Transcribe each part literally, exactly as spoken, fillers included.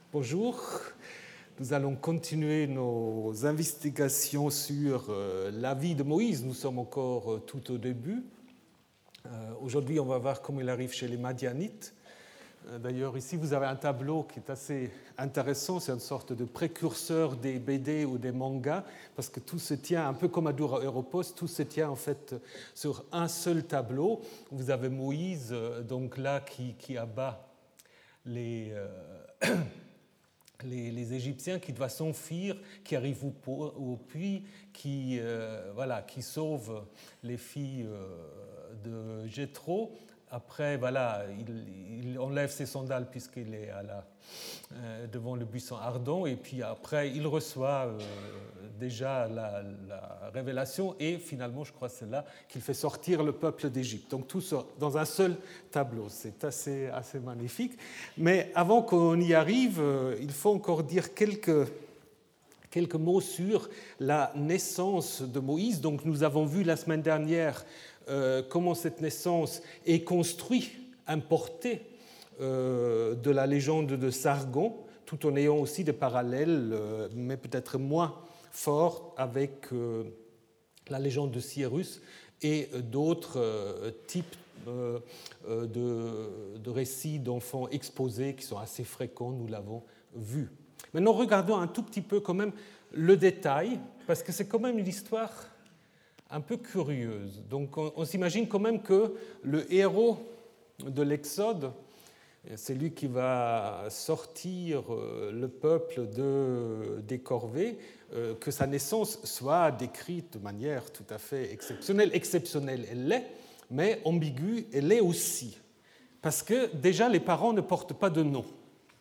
Bonjour, nous allons continuer nos investigations sur euh, la vie de Moïse. Nous sommes encore euh, tout au début. Euh, aujourd'hui, on va voir comment il arrive chez les Madianites. Euh, d'ailleurs, ici, vous avez un tableau qui est assez intéressant. C'est une sorte de précurseur des B D ou des mangas, parce que tout se tient, un peu comme à Dura Europost, tout se tient en fait sur un seul tableau. Vous avez Moïse, euh, donc là, qui, qui abat les... Euh, Les, les Égyptiens qui doivent s'enfuir, qui arrivent au, au puits, qui, euh, voilà, qui sauvent les filles euh, de Jéthro. Après, voilà, il, il enlève ses sandales puisqu'il est à la, euh, devant le buisson ardent. Et puis après, il reçoit euh, déjà la, la révélation. Et finalement, je crois que c'est là qu'il fait sortir le peuple d'Égypte. Donc tout ça dans un seul tableau. C'est assez, assez magnifique. Mais avant qu'on y arrive, euh, il faut encore dire quelques... Quelques mots sur la naissance de Moïse. Donc, nous avons vu la semaine dernière euh, comment cette naissance est construite, importée euh, de la légende de Sargon, tout en ayant aussi des parallèles, euh, mais peut-être moins forts, avec euh, la légende de Cyrus et d'autres euh, types euh, de, de récits d'enfants exposés qui sont assez fréquents, nous l'avons vu. Maintenant, regardons un tout petit peu quand même le détail, parce que c'est quand même une histoire un peu curieuse. Donc, on, on s'imagine quand même que le héros de l'Exode, c'est lui qui va sortir le peuple de, des corvées, que sa naissance soit décrite de manière tout à fait exceptionnelle. Exceptionnelle, elle l'est, mais ambiguë, elle l'est aussi. Parce que déjà, les parents ne portent pas de nom.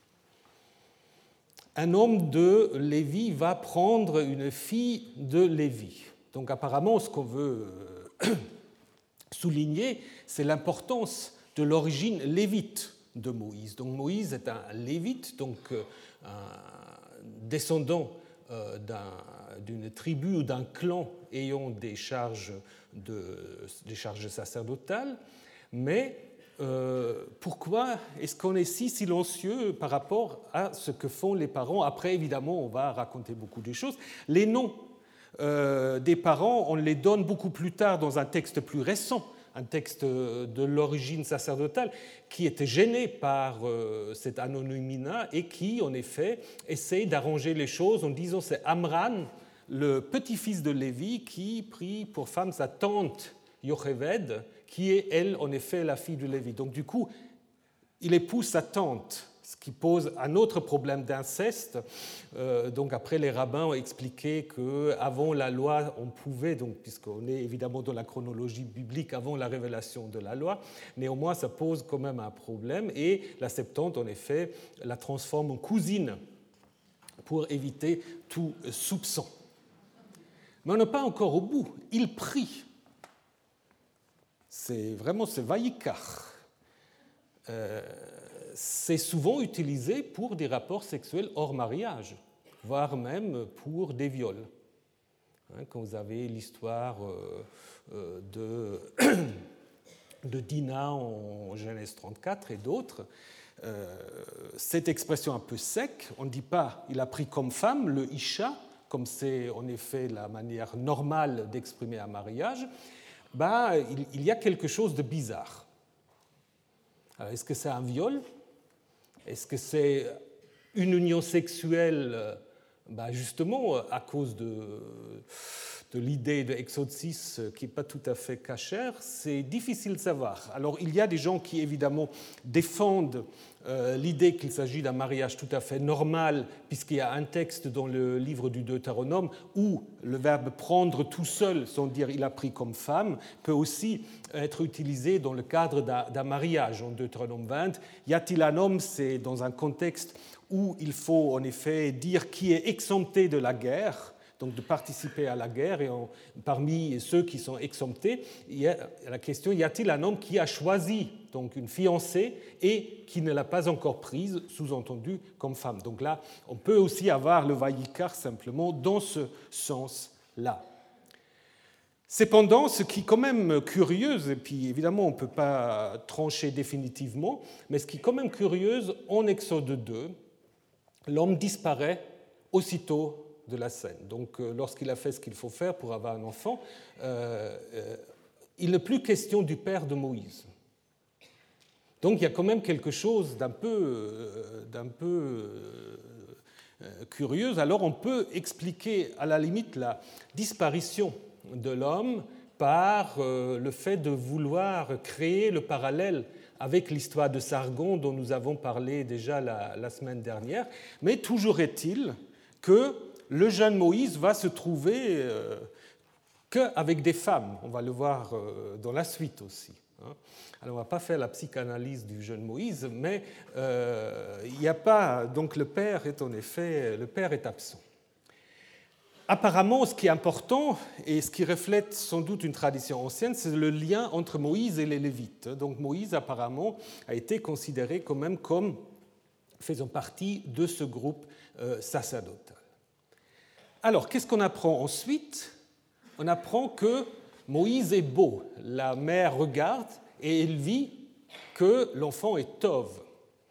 Un homme de Lévi va prendre une fille de Lévi. Donc apparemment, ce qu'on veut souligner, c'est l'importance de l'origine lévite de Moïse. Donc Moïse est un lévite, donc un descendant d'une tribu ou d'un clan ayant des charges, de, des charges sacerdotales, mais Euh, pourquoi est-ce qu'on est si silencieux par rapport à ce que font les parents? Après, évidemment, on va raconter beaucoup de choses. Les noms euh, des parents, on les donne beaucoup plus tard dans un texte plus récent, un texte de l'origine sacerdotale, qui était gêné par euh, cet anonymat et qui, en effet, essaye d'arranger les choses en disant c'est Amran, le petit-fils de Lévi, qui prit pour femme sa tante Yocheved, qui est, elle, en effet, la fille de Lévi. Donc, du coup, il épouse sa tante, ce qui pose un autre problème d'inceste. Euh, donc, après, les rabbins ont expliqué qu'avant la loi, on pouvait, donc, puisqu'on est évidemment dans la chronologie biblique, avant la révélation de la loi, néanmoins, ça pose quand même un problème. Et la Septante, en effet, la transforme en cousine pour éviter tout soupçon. Mais on n'est pas encore au bout. Il prie. C'est vraiment ce Vaïkar. Euh, c'est souvent utilisé pour des rapports sexuels hors mariage, voire même pour des viols. Hein, quand vous avez l'histoire euh, de, de Dinah en Genèse trente-quatre et d'autres, euh, cette expression un peu sec, on ne dit pas « il a pris comme femme », le Isha, comme c'est en effet la manière normale d'exprimer un mariage, bah, il, il y a quelque chose de bizarre. Alors, est-ce que c'est un viol? Est-ce que c'est une union sexuelle, bah, justement, à cause de, de l'idée de Exode six qui n'est pas tout à fait cachère? C'est difficile de savoir. Alors, il y a des gens qui, évidemment, défendent euh, l'idée qu'il s'agit d'un mariage tout à fait normal, puisqu'il y a un texte dans le livre du Deutéronome où le verbe « prendre » tout seul, sans dire « il a pris comme femme », peut aussi être utilisé dans le cadre d'un, d'un mariage. En Deutéronome vingt, « y a-t-il un homme ?» c'est dans un contexte où il faut en effet dire qui est exempté de la guerre, donc de participer à la guerre, et en, parmi ceux qui sont exemptés, il y a la question, y a-t-il un homme qui a choisi donc une fiancée et qui ne l'a pas encore prise, sous-entendu comme femme? Donc là, on peut aussi avoir le Vaïkar simplement dans ce sens-là. Cependant, ce qui est quand même curieux, et puis évidemment on ne peut pas trancher définitivement, mais ce qui est quand même curieux en Exode deux, l'homme disparaît aussitôt de la scène. Donc, euh, lorsqu'il a fait ce qu'il faut faire pour avoir un enfant, euh, euh, il n'est plus question du père de Moïse. Donc, il y a quand même quelque chose d'un peu, euh, d'un peu euh, curieux. Alors, on peut expliquer à la limite la disparition de l'homme par euh, le fait de vouloir créer le parallèle avec l'histoire de Sargon dont nous avons parlé déjà la, la semaine dernière. Mais toujours est-il que le jeune Moïse va se trouver euh, qu'avec des femmes. On va le voir euh, dans la suite aussi. Hein. Alors, on ne va pas faire la psychanalyse du jeune Moïse, mais euh, il n'y a pas. Donc, le père est en effet, le père est absent. Apparemment, ce qui est important et ce qui reflète sans doute une tradition ancienne, c'est le lien entre Moïse et les Lévites. Donc Moïse, apparemment, a été considéré quand même comme faisant partie de ce groupe euh, sacerdotal. Alors, qu'est-ce qu'on apprend ensuite? On apprend que Moïse est beau. La mère regarde et elle vit que l'enfant est tov.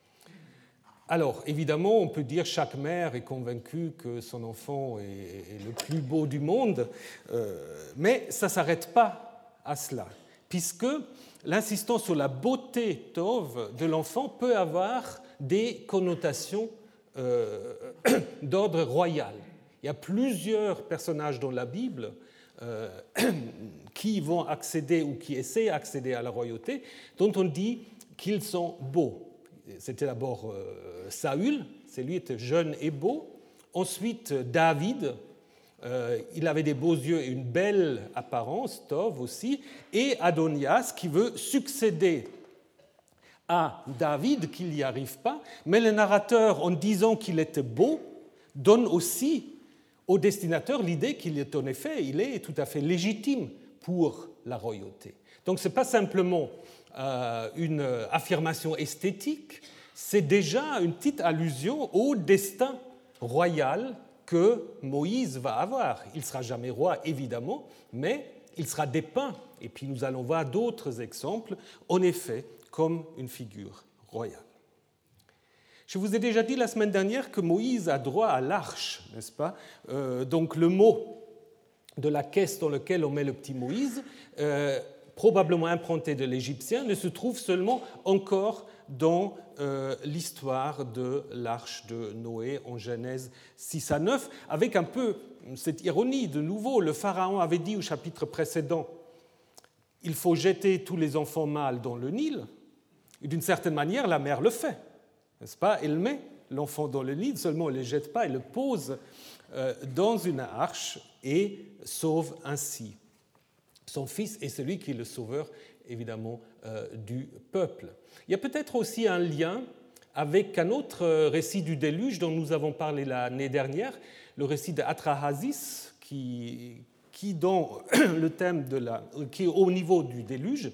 Alors, évidemment, on peut dire que chaque mère est convaincue que son enfant est le plus beau du monde, euh, mais ça ne s'arrête pas à cela, puisque l'insistance sur la beauté tov de l'enfant peut avoir des connotations euh, d'ordre royal. Il y a plusieurs personnages dans la Bible euh, qui vont accéder ou qui essaient d'accéder à la royauté, dont on dit qu'ils sont beaux. C'était d'abord euh, Saül, c'est lui qui était jeune et beau. Ensuite, David, euh, il avait des beaux yeux et une belle apparence, Tov aussi. Et Adonias, qui veut succéder à David, qui n'y arrive pas. Mais le narrateur, en disant qu'il était beau, donne aussi au destinateur l'idée qu'il est en effet, il est tout à fait légitime pour la royauté. Donc ce n'est pas simplement euh, une affirmation esthétique, c'est déjà une petite allusion au destin royal que Moïse va avoir. Il ne sera jamais roi, évidemment, mais il sera dépeint, et puis nous allons voir d'autres exemples, en effet, comme une figure royale. Je vous ai déjà dit la semaine dernière que Moïse a droit à l'arche, n'est-ce pas? euh, Donc le mot de la caisse dans laquelle on met le petit Moïse, euh, probablement emprunté de l'Égyptien, ne se trouve seulement encore dans euh, l'histoire de l'arche de Noé en Genèse six à neuf, avec un peu cette ironie. De nouveau, le Pharaon avait dit au chapitre précédent « Il faut jeter tous les enfants mâles dans le Nil », et d'une certaine manière, la mère le fait. N'est-ce pas? Elle met l'enfant dans le Nil, seulement elle ne le jette pas, elle le pose dans une arche et sauve ainsi son fils et celui qui est le sauveur, évidemment, du peuple. Il y a peut-être aussi un lien avec un autre récit du déluge dont nous avons parlé l'année dernière, le récit d'Atrahasis, qui, qui, dans le thème de la, qui est au niveau du déluge,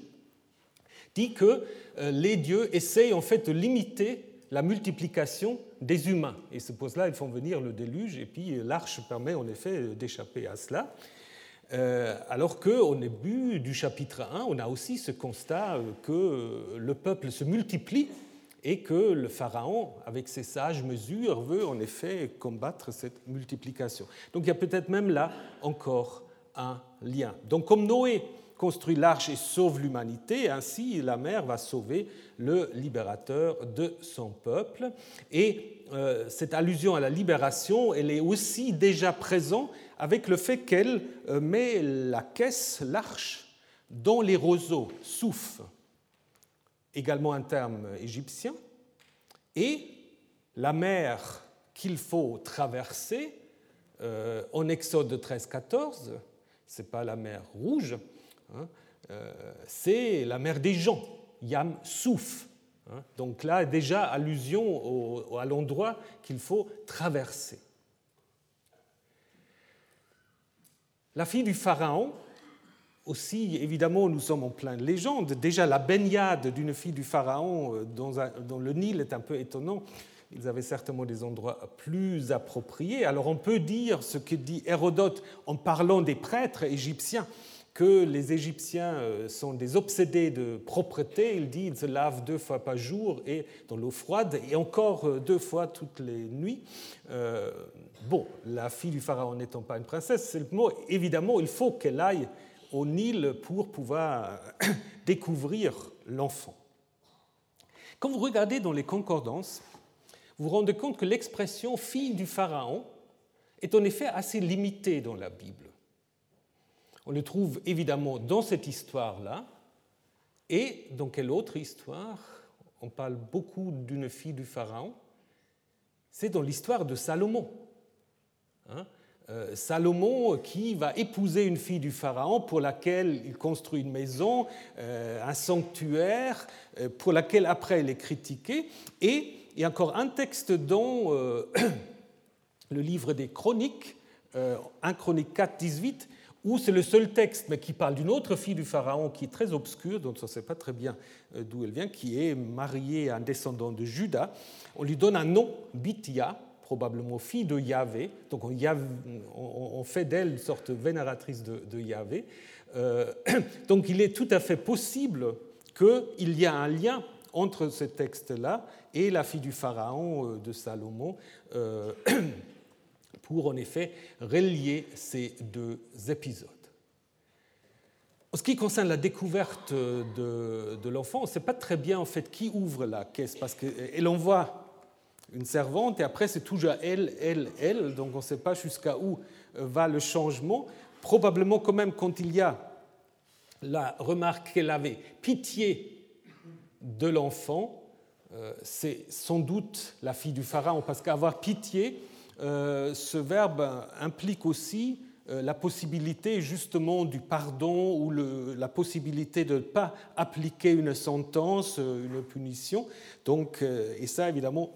dit que les dieux essayent en fait de limiter la multiplication des humains. Et c'est pour cela qu'ils font venir le déluge, et puis l'arche permet en effet d'échapper à cela. Euh, alors qu'au début du chapitre un, on a aussi ce constat que le peuple se multiplie et que le Pharaon, avec ses sages mesures, veut en effet combattre cette multiplication. Donc il y a peut-être même là encore un lien. Donc comme Noé construit l'arche et sauve l'humanité, ainsi la mer va sauver le libérateur de son peuple. Et euh, cette allusion à la libération, elle est aussi déjà présente avec le fait qu'elle euh, met la caisse, l'arche, dans les roseaux, souf, également un terme égyptien, et la mer qu'il faut traverser, euh, en Exode treize quatorze, ce n'est pas la mer Rouge, Hein, euh, c'est la mer des gens, Yam Souf. Hein, donc là, déjà, allusion au, à l'endroit qu'il faut traverser. La fille du Pharaon, aussi, évidemment, nous sommes en pleine légende. Déjà, la baignade d'une fille du Pharaon dans, un, dans le Nil est un peu étonnant. Ils avaient certainement des endroits plus appropriés. Alors on peut dire ce que dit Hérodote en parlant des prêtres égyptiens, que les Égyptiens sont des obsédés de propreté. Il dit qu'ils se lavent deux fois par jour et dans l'eau froide et encore deux fois toutes les nuits. Euh, bon, la fille du pharaon n'étant pas une princesse, simplement, évidemment, il faut qu'elle aille au Nil pour pouvoir découvrir l'enfant. Quand vous regardez dans les concordances, vous vous rendez compte que l'expression « fille du pharaon » est en effet assez limitée dans la Bible. On le trouve évidemment dans cette histoire-là, et dans quelle autre histoire on parle beaucoup d'une fille du pharaon? C'est dans l'histoire de Salomon. Hein? Euh, Salomon qui va épouser une fille du pharaon pour laquelle il construit une maison, euh, un sanctuaire, euh, pour laquelle après il est critiqué. Et il y a encore un texte dans euh, le livre des Chroniques, euh, un Chronique quatre, dix-huit, où c'est le seul texte, mais qui parle d'une autre fille du pharaon qui est très obscure, dont on ne sait pas très bien d'où elle vient, qui est mariée à un descendant de Juda. On lui donne un nom, Bithia, probablement fille de Yahvé. Donc on, on fait d'elle une sorte de vénératrice de, de Yahvé. Euh, donc il est tout à fait possible qu'il y a un lien entre ce texte-là et la fille du pharaon de Salomon, euh, pour en effet relier ces deux épisodes. En ce qui concerne la découverte de, de l'enfant, on ne sait pas très bien en fait qui ouvre la caisse, parce qu'elle envoie une servante et après c'est toujours elle, elle, elle, donc on ne sait pas jusqu'à où va le changement. Probablement quand même quand il y a la remarque qu'elle avait pitié de l'enfant, c'est sans doute la fille du pharaon, parce qu'avoir pitié, Euh, ce verbe implique aussi euh, la possibilité justement du pardon ou le, la possibilité de ne pas appliquer une sentence, une punition. Donc, euh, et ça, évidemment,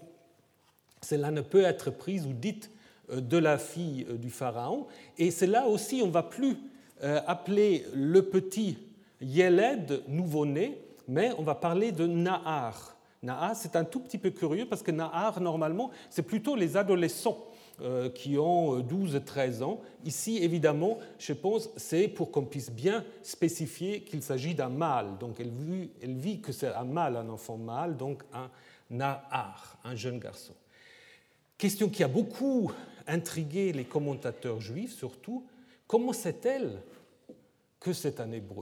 cela ne peut être prise ou dite euh, de la fille euh, du pharaon. Et c'est là aussi, on ne va plus euh, appeler le petit Yéled, nouveau-né, mais on va parler de Nahar. Nahar, c'est un tout petit peu curieux parce que Nahar, normalement, c'est plutôt les adolescents euh, qui ont douze à treize ans. Ici, évidemment, je pense, c'est pour qu'on puisse bien spécifier qu'il s'agit d'un mâle. Donc, elle vit, elle vit que c'est un mâle, un enfant mâle, donc un Nahar, un jeune garçon. Question qui a beaucoup intrigué les commentateurs juifs, surtout, comment sait-elle que c'est un hébreu?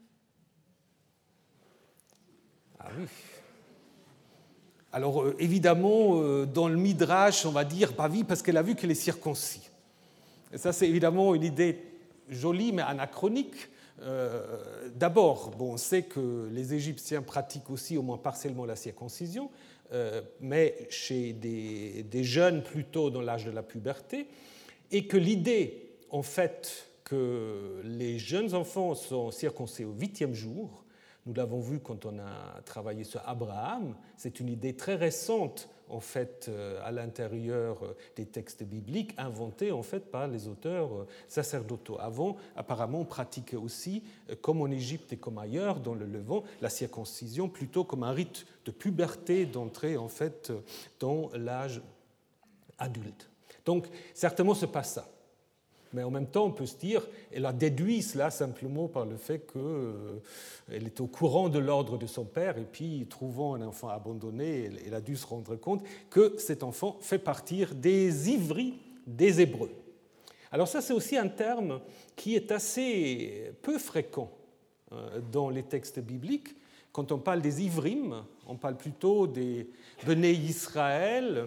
Ah oui. Alors, euh, évidemment, euh, dans le Midrash, on va dire, bah oui, parce qu'elle a vu qu'elle est circoncis. Et ça, c'est évidemment une idée jolie, mais anachronique. Euh, d'abord, bon, on sait que les Égyptiens pratiquent aussi, au moins partiellement, la circoncision, euh, mais chez des, des jeunes plutôt dans l'âge de la puberté, et que l'idée, en fait, que les jeunes enfants sont circoncis au huitième jour, nous l'avons vu quand on a travaillé sur Abraham, c'est une idée très récente en fait à l'intérieur des textes bibliques, inventée en fait par les auteurs sacerdotaux. Avant, apparemment, on pratiquait aussi, comme en Égypte et comme ailleurs dans le Levant, la circoncision plutôt comme un rite de puberté, d'entrée en fait dans l'âge adulte. Donc, certainement, ce n'est pas ça. Mais en même temps, on peut se dire, elle a déduit cela simplement par le fait qu'elle euh, était au courant de l'ordre de son père, et puis, trouvant un enfant abandonné, elle, elle a dû se rendre compte que cet enfant fait partie des ivris des Hébreux. Alors ça, c'est aussi un terme qui est assez peu fréquent euh, dans les textes bibliques. Quand on parle des ivrim, on parle plutôt des Béné Israël,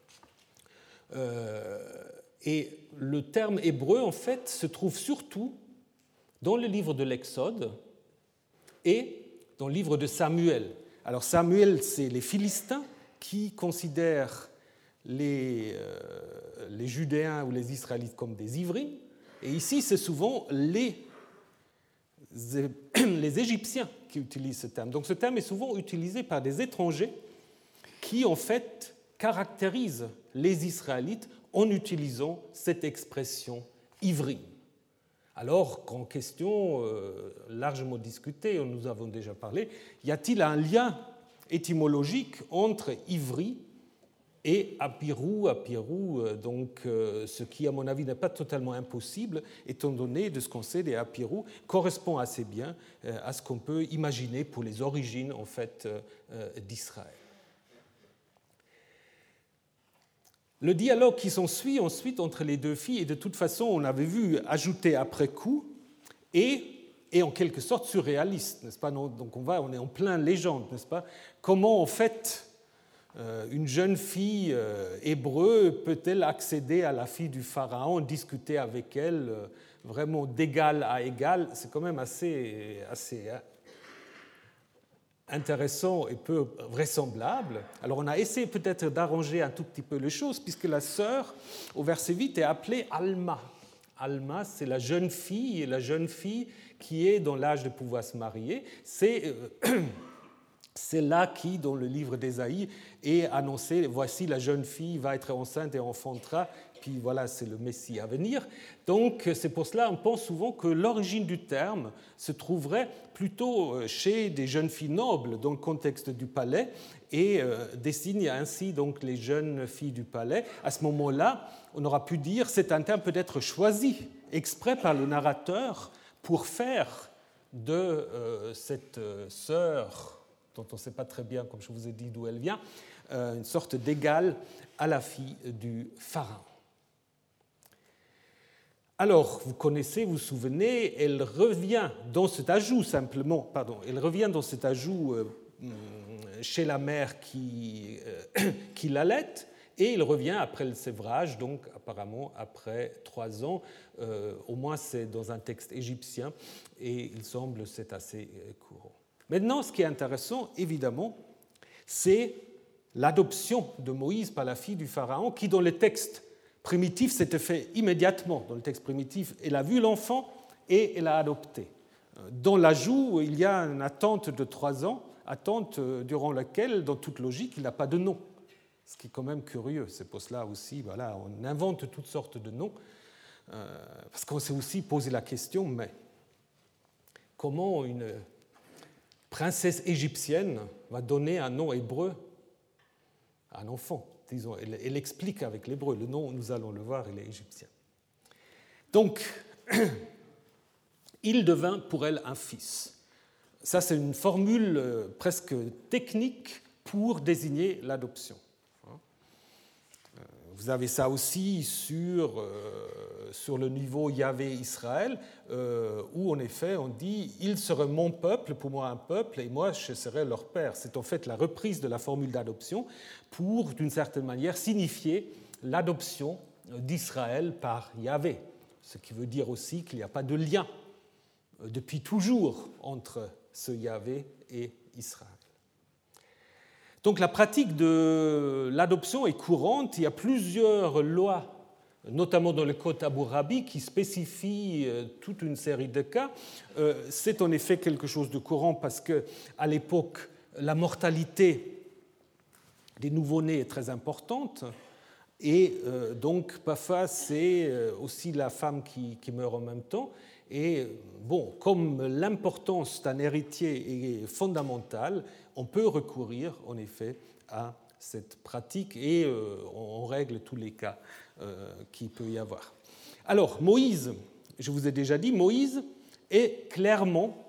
euh, et le terme hébreu, en fait, se trouve surtout dans le livre de l'Exode et dans le livre de Samuel. Alors Samuel, c'est les Philistins qui considèrent les, euh, les Judéens ou les Israélites comme des ivrim, et ici, c'est souvent les, les Égyptiens qui utilisent ce terme. Donc ce terme est souvent utilisé par des étrangers qui, en fait, caractérisent les Israélites en utilisant cette expression ivrim. Alors qu'en question euh, largement discutée, nous avons déjà parlé, y a-t-il un lien étymologique entre ivri et Apirou, Apirou, donc, ce qui, à mon avis, n'est pas totalement impossible, étant donné de ce qu'on sait des Apirou, correspond assez bien à ce qu'on peut imaginer pour les origines en fait, d'Israël. Le dialogue qui s'ensuit ensuite entre les deux filles est de toute façon, on avait vu, ajouté après coup, et, et en quelque sorte surréaliste, n'est-ce pas? Donc on, va, on est en plein légende, n'est-ce pas? Comment en fait une jeune fille hébreu peut-elle accéder à la fille du pharaon, discuter avec elle vraiment d'égal à égal? C'est quand même assez, assez intéressant et peu vraisemblable. Alors on a essayé peut-être d'arranger un tout petit peu les choses, puisque la sœur, au verset huit, est appelée Alma. Alma, c'est la jeune fille, et la jeune fille qui est dans l'âge de pouvoir se marier. C'est... Euh, C'est là qui, dans le livre d'Ésaïe, est annoncé, voici la jeune fille va être enceinte et enfantera, puis voilà, c'est le Messie à venir. Donc c'est pour cela qu'on pense souvent que l'origine du terme se trouverait plutôt chez des jeunes filles nobles dans le contexte du palais et désigne ainsi donc les jeunes filles du palais. À ce moment-là, on aura pu dire c'est un terme peut-être choisi exprès par le narrateur pour faire de euh, cette sœur dont on ne sait pas très bien, comme je vous ai dit, d'où elle vient, une sorte d'égal à la fille du pharaon. Alors, vous connaissez, vous vous souvenez, elle revient dans cet ajout simplement, pardon, elle revient dans cet ajout chez la mère qui, qui l'allait, et il revient après le sévrage, donc apparemment après trois ans, euh, au moins c'est dans un texte égyptien, et il semble que c'est assez courant. Maintenant, ce qui est intéressant, évidemment, c'est l'adoption de Moïse par la fille du pharaon, qui, dans le texte primitif, s'était fait immédiatement. Dans le texte primitif, elle a vu l'enfant et elle l'a adopté. Dans l'ajout, il y a une attente de trois ans, attente durant laquelle, dans toute logique, il n'a pas de nom. Ce qui est quand même curieux. C'est pour cela aussi, voilà, on invente toutes sortes de noms, euh, parce qu'on s'est aussi posé la question, mais comment une princesse égyptienne va donner un nom hébreu à un enfant, disons. Elle, elle explique avec l'hébreu. Le nom, nous allons le voir, il est égyptien. Donc, il devint pour elle un fils. Ça, c'est une formule presque technique pour désigner l'adoption. Vous avez ça aussi sur, euh, sur le niveau Yahvé-Israël, euh, où en effet on dit « Ils seraient mon peuple, pour moi un peuple, et moi je serai leur père ». C'est en fait la reprise de la formule d'adoption pour, d'une certaine manière, signifier l'adoption d'Israël par Yahvé, ce qui veut dire aussi qu'il n'y a pas de lien depuis toujours entre ce Yahvé et Israël. Donc la pratique de l'adoption est courante. Il y a plusieurs lois, notamment dans le Code Hammurabi, qui spécifient toute une série de cas. C'est en effet quelque chose de courant parce qu'à l'époque, la mortalité des nouveau-nés est très importante. Et donc, parfois, c'est aussi la femme qui, qui meurt en même temps. Et bon, comme l'importance d'un héritier est fondamentale, on peut recourir en effet à cette pratique et euh, on règle tous les cas euh, qu'il peut y avoir. Alors, Moïse, je vous ai déjà dit, Moïse est clairement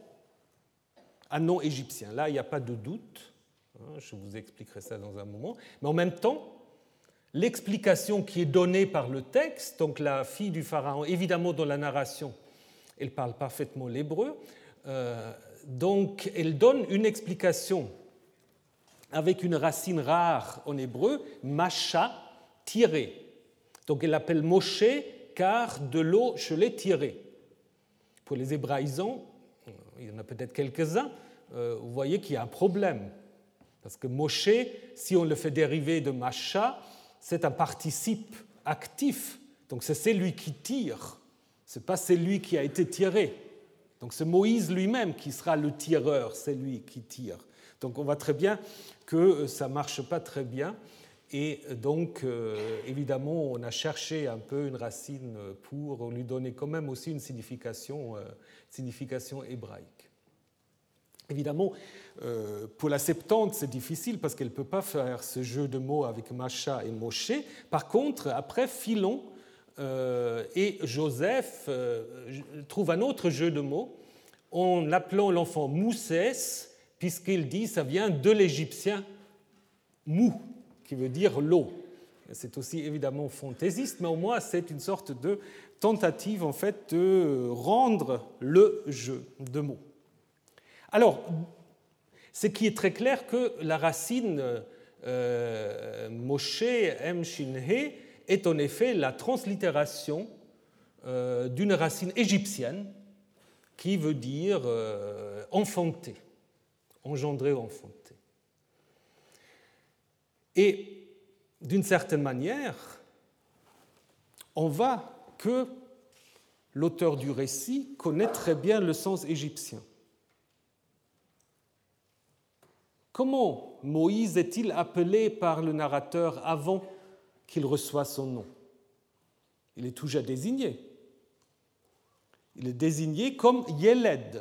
un nom égyptien. Là, il n'y a pas de doute. Je vous expliquerai ça dans un moment. Mais en même temps, l'explication qui est donnée par le texte, donc la fille du pharaon, évidemment dans la narration, elle parle parfaitement l'hébreu, euh, donc elle donne une explication avec une racine rare en hébreu, macha, tiré. Donc elle l'appelle Moshe car de l'eau je l'ai tiré. Pour les hébraïsants, il y en a peut-être quelques-uns, euh, vous voyez qu'il y a un problème. Parce que Moshe, si on le fait dériver de macha, c'est un participe actif. Donc c'est celui qui tire, ce n'est pas celui qui a été tiré. Donc c'est Moïse lui-même qui sera le tireur, c'est lui qui tire. Donc on voit très bien que ça ne marche pas très bien. Et donc, euh, évidemment, on a cherché un peu une racine pour lui donner quand même aussi une signification, euh, signification hébraïque. Évidemment, euh, pour la Septante, c'est difficile parce qu'elle ne peut pas faire ce jeu de mots avec Macha et Moshe. Par contre, après, Philon euh, et Joseph euh, trouvent un autre jeu de mots en l'appelant l'enfant Moussès, puisqu'il dit que ça vient de l'égyptien Mou, qui veut dire l'eau. C'est aussi évidemment fantaisiste, mais au moins c'est une sorte de tentative en fait de rendre le jeu de mots. Alors, ce qui est très clair que la racine euh, Moshe M Shin He est en effet la translittération euh, d'une racine égyptienne qui veut dire euh, enfanter, engendrer ou enfanter. Et d'une certaine manière, on voit que l'auteur du récit connaît très bien le sens égyptien. Comment Moïse est-il appelé par le narrateur avant qu'il reçoive son nom? Il est toujours désigné. Il est désigné comme Yeled.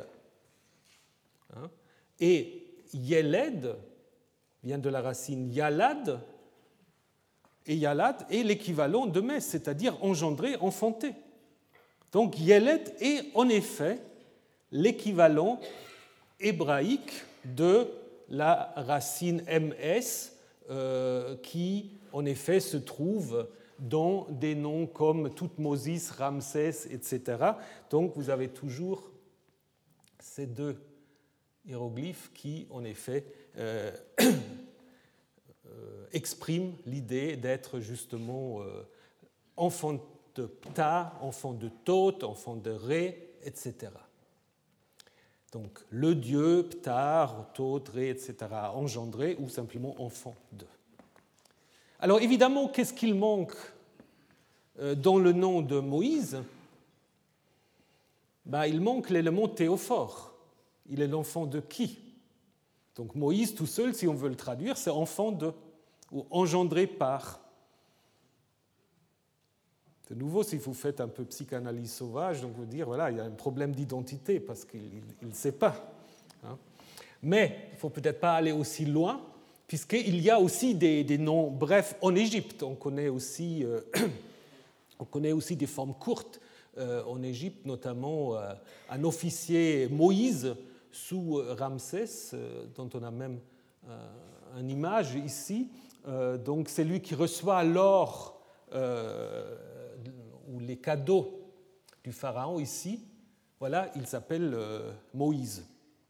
Et Yeled vient de la racine Yalad, et Yalad est l'équivalent de Mès, c'est-à-dire engendrer, enfanter. Donc Yeled est en effet l'équivalent hébraïque de la racine M S euh, qui, en effet, se trouve dans des noms comme Toutmosis, Ramsès, et cetera. Donc, vous avez toujours ces deux hiéroglyphes qui, en effet, euh, euh, expriment l'idée d'être justement euh, enfant de Ptah, enfant de Thoth, enfant de Ré, et cetera. Donc, le dieu, Ptah, Thoth, Ré, et cetera, engendré ou simplement enfant de. Alors, évidemment, qu'est-ce qu'il manque dans le nom de Moïse? Ben, il manque l'élément théophore. Il est l'enfant de qui? Donc, Moïse, tout seul, si on veut le traduire, c'est enfant de, ou engendré par. De nouveau, si vous faites un peu psychanalyse sauvage, donc vous dire, voilà, il y a un problème d'identité parce qu'il ne sait pas. Hein. Mais il ne faut peut-être pas aller aussi loin, puisqu'il y a aussi des, des noms brefs en Égypte. On connaît aussi, euh, on connaît aussi des formes courtes euh, en Égypte, notamment euh, un officier Moïse sous Ramsès, euh, dont on a même euh, une image ici. Euh, donc c'est lui qui reçoit l'or euh, ou les cadeaux du pharaon ici. Voilà, il s'appelle euh, Moïse.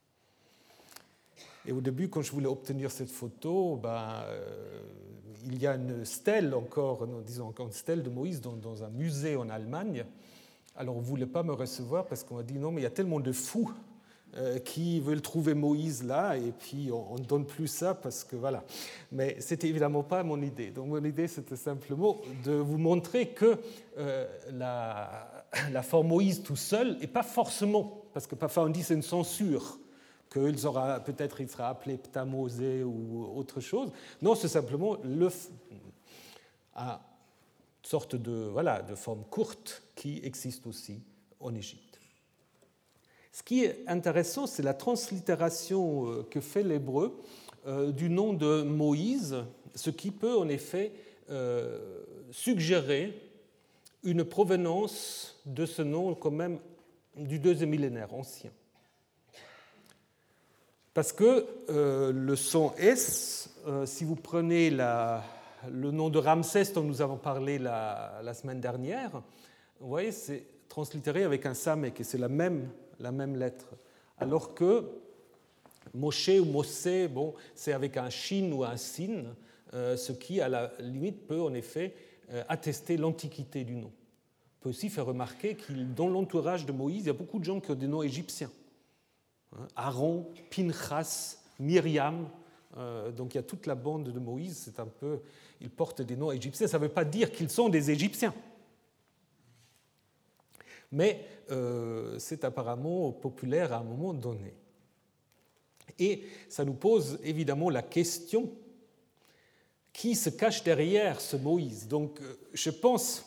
Et au début, quand je voulais obtenir cette photo, ben, euh, il y a une stèle encore, non, disons encore une stèle de Moïse dans, dans un musée en Allemagne. Alors on ne voulait pas me recevoir parce qu'on m'a dit non, mais il y a tellement de fous euh, qui veulent trouver Moïse là, et puis on ne donne plus ça parce que voilà. Mais ce n'était évidemment pas mon idée. Donc mon idée, c'était simplement de vous montrer que euh, la, la forme Moïse tout seul, et pas forcément, parce que parfois on dit c'est une censure, qu'il aura, peut-être il sera appelé Ptamosé ou autre chose. Non, c'est simplement le, une sorte de, voilà, de forme courte qui existe aussi en Égypte. Ce qui est intéressant, c'est la translittération que fait l'hébreu euh, du nom de Moïse, ce qui peut en effet euh, suggérer une provenance de ce nom quand même du deuxième millénaire ancien. Parce que euh, le son S, euh, si vous prenez la, le nom de Ramsès dont nous avons parlé la, la semaine dernière, vous voyez, c'est translittéré avec un samek, et c'est la même, la même lettre. Alors que Moshe ou Mossé, bon, c'est avec un shin ou un sin, euh, ce qui, à la limite, peut en effet euh, attester l'antiquité du nom. On peut aussi faire remarquer que dans l'entourage de Moïse, il y a beaucoup de gens qui ont des noms égyptiens. Aaron, Pinchas, Myriam, euh, donc il y a toute la bande de Moïse, c'est un peu, ils portent des noms égyptiens, ça ne veut pas dire qu'ils sont des Égyptiens. Mais euh, c'est apparemment populaire à un moment donné. Et ça nous pose évidemment la question, qui se cache derrière ce Moïse? Donc je pense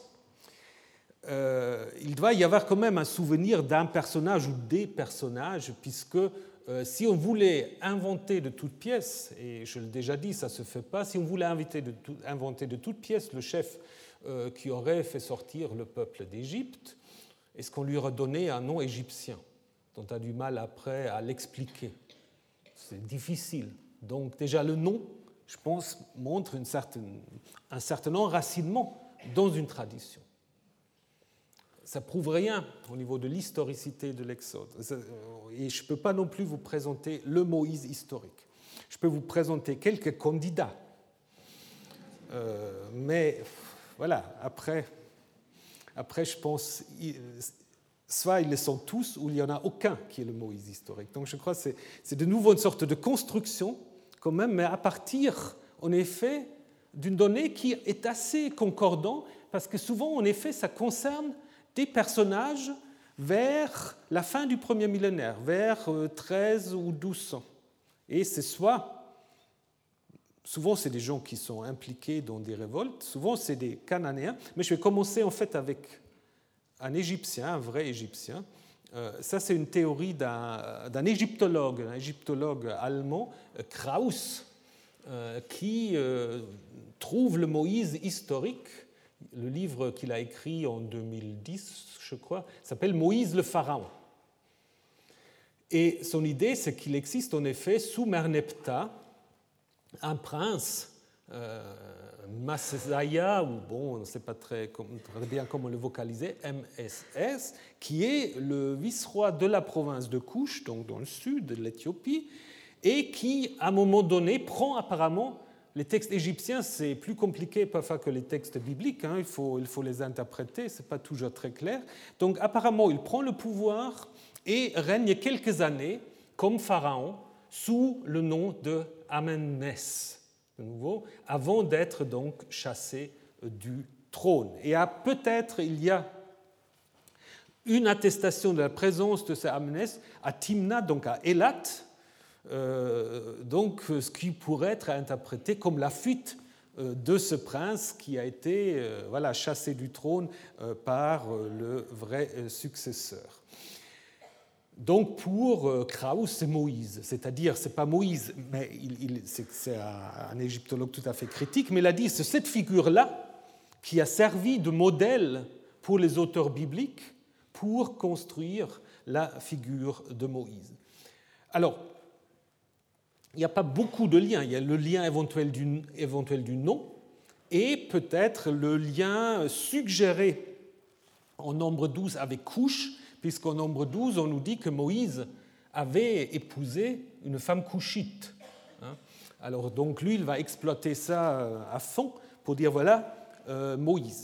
Euh, il doit y avoir quand même un souvenir d'un personnage ou des personnages, puisque euh, si on voulait inventer de toutes pièces, et je l'ai déjà dit, ça ne se fait pas, si on voulait inventer de, tout, inventer de toutes pièces le chef euh, qui aurait fait sortir le peuple d'Égypte, est-ce qu'on lui aurait donné un nom égyptien, dont on a du mal après à l'expliquer? C'est difficile. Donc déjà le nom, je pense, montre une certaine, un certain enracinement dans une tradition. Ça ne prouve rien au niveau de l'historicité de l'Exode. Et je ne peux pas non plus vous présenter le Moïse historique. Je peux vous présenter quelques candidats. Euh, mais voilà, après, après, je pense, soit ils le sont tous, ou il n'y en a aucun qui est le Moïse historique. Donc je crois que c'est, c'est de nouveau une sorte de construction, quand même, mais à partir, en effet, d'une donnée qui est assez concordante, parce que souvent, en effet, ça concerne des personnages vers la fin du premier millénaire, vers treize ou douze cents. Et c'est soit, souvent c'est des gens qui sont impliqués dans des révoltes, souvent c'est des Cananéens, mais je vais commencer en fait avec un Égyptien, un vrai Égyptien. Euh, ça c'est une théorie d'un, d'un égyptologue, un égyptologue allemand, Krauss, euh, qui euh, trouve le Moïse historique. Le livre qu'il a écrit en deux mille dix, je crois, s'appelle « Moïse le Pharaon ». Et son idée, c'est qu'il existe en effet sous Merneptah un prince, euh, Massaïa, ou bon, on ne sait pas très, très bien comment le vocaliser, M S S, qui est le vice-roi de la province de Kouch, donc dans le sud de l'Éthiopie, et qui, à un moment donné, prend apparemment... Les textes égyptiens, c'est plus compliqué parfois que les textes bibliques, hein, il faut, il faut les interpréter, ce n'est pas toujours très clair. Donc apparemment, il prend le pouvoir et règne quelques années comme pharaon sous le nom de Amenmès, de nouveau, avant d'être donc chassé du trône. Et à, peut-être il y a une attestation de la présence de ce Amenmès à Timna, donc à Élat, Euh, donc, ce qui pourrait être interprété comme la fuite euh, de ce prince qui a été euh, voilà, chassé du trône euh, par euh, le vrai euh, successeur. Donc, pour euh, Krauss, c'est Moïse, c'est-à-dire, c'est pas Moïse, mais il, il, c'est, c'est un, un égyptologue tout à fait critique, mais il a dit c'est cette figure-là qui a servi de modèle pour les auteurs bibliques pour construire la figure de Moïse. Alors, il n'y a pas beaucoup de liens. Il y a le lien éventuel du, éventuel du nom et peut-être le lien suggéré en nombre douze avec Couche, puisqu'en nombre douze, on nous dit que Moïse avait épousé une femme couchite. Alors donc lui, il va exploiter ça à fond pour dire voilà, euh, Moïse.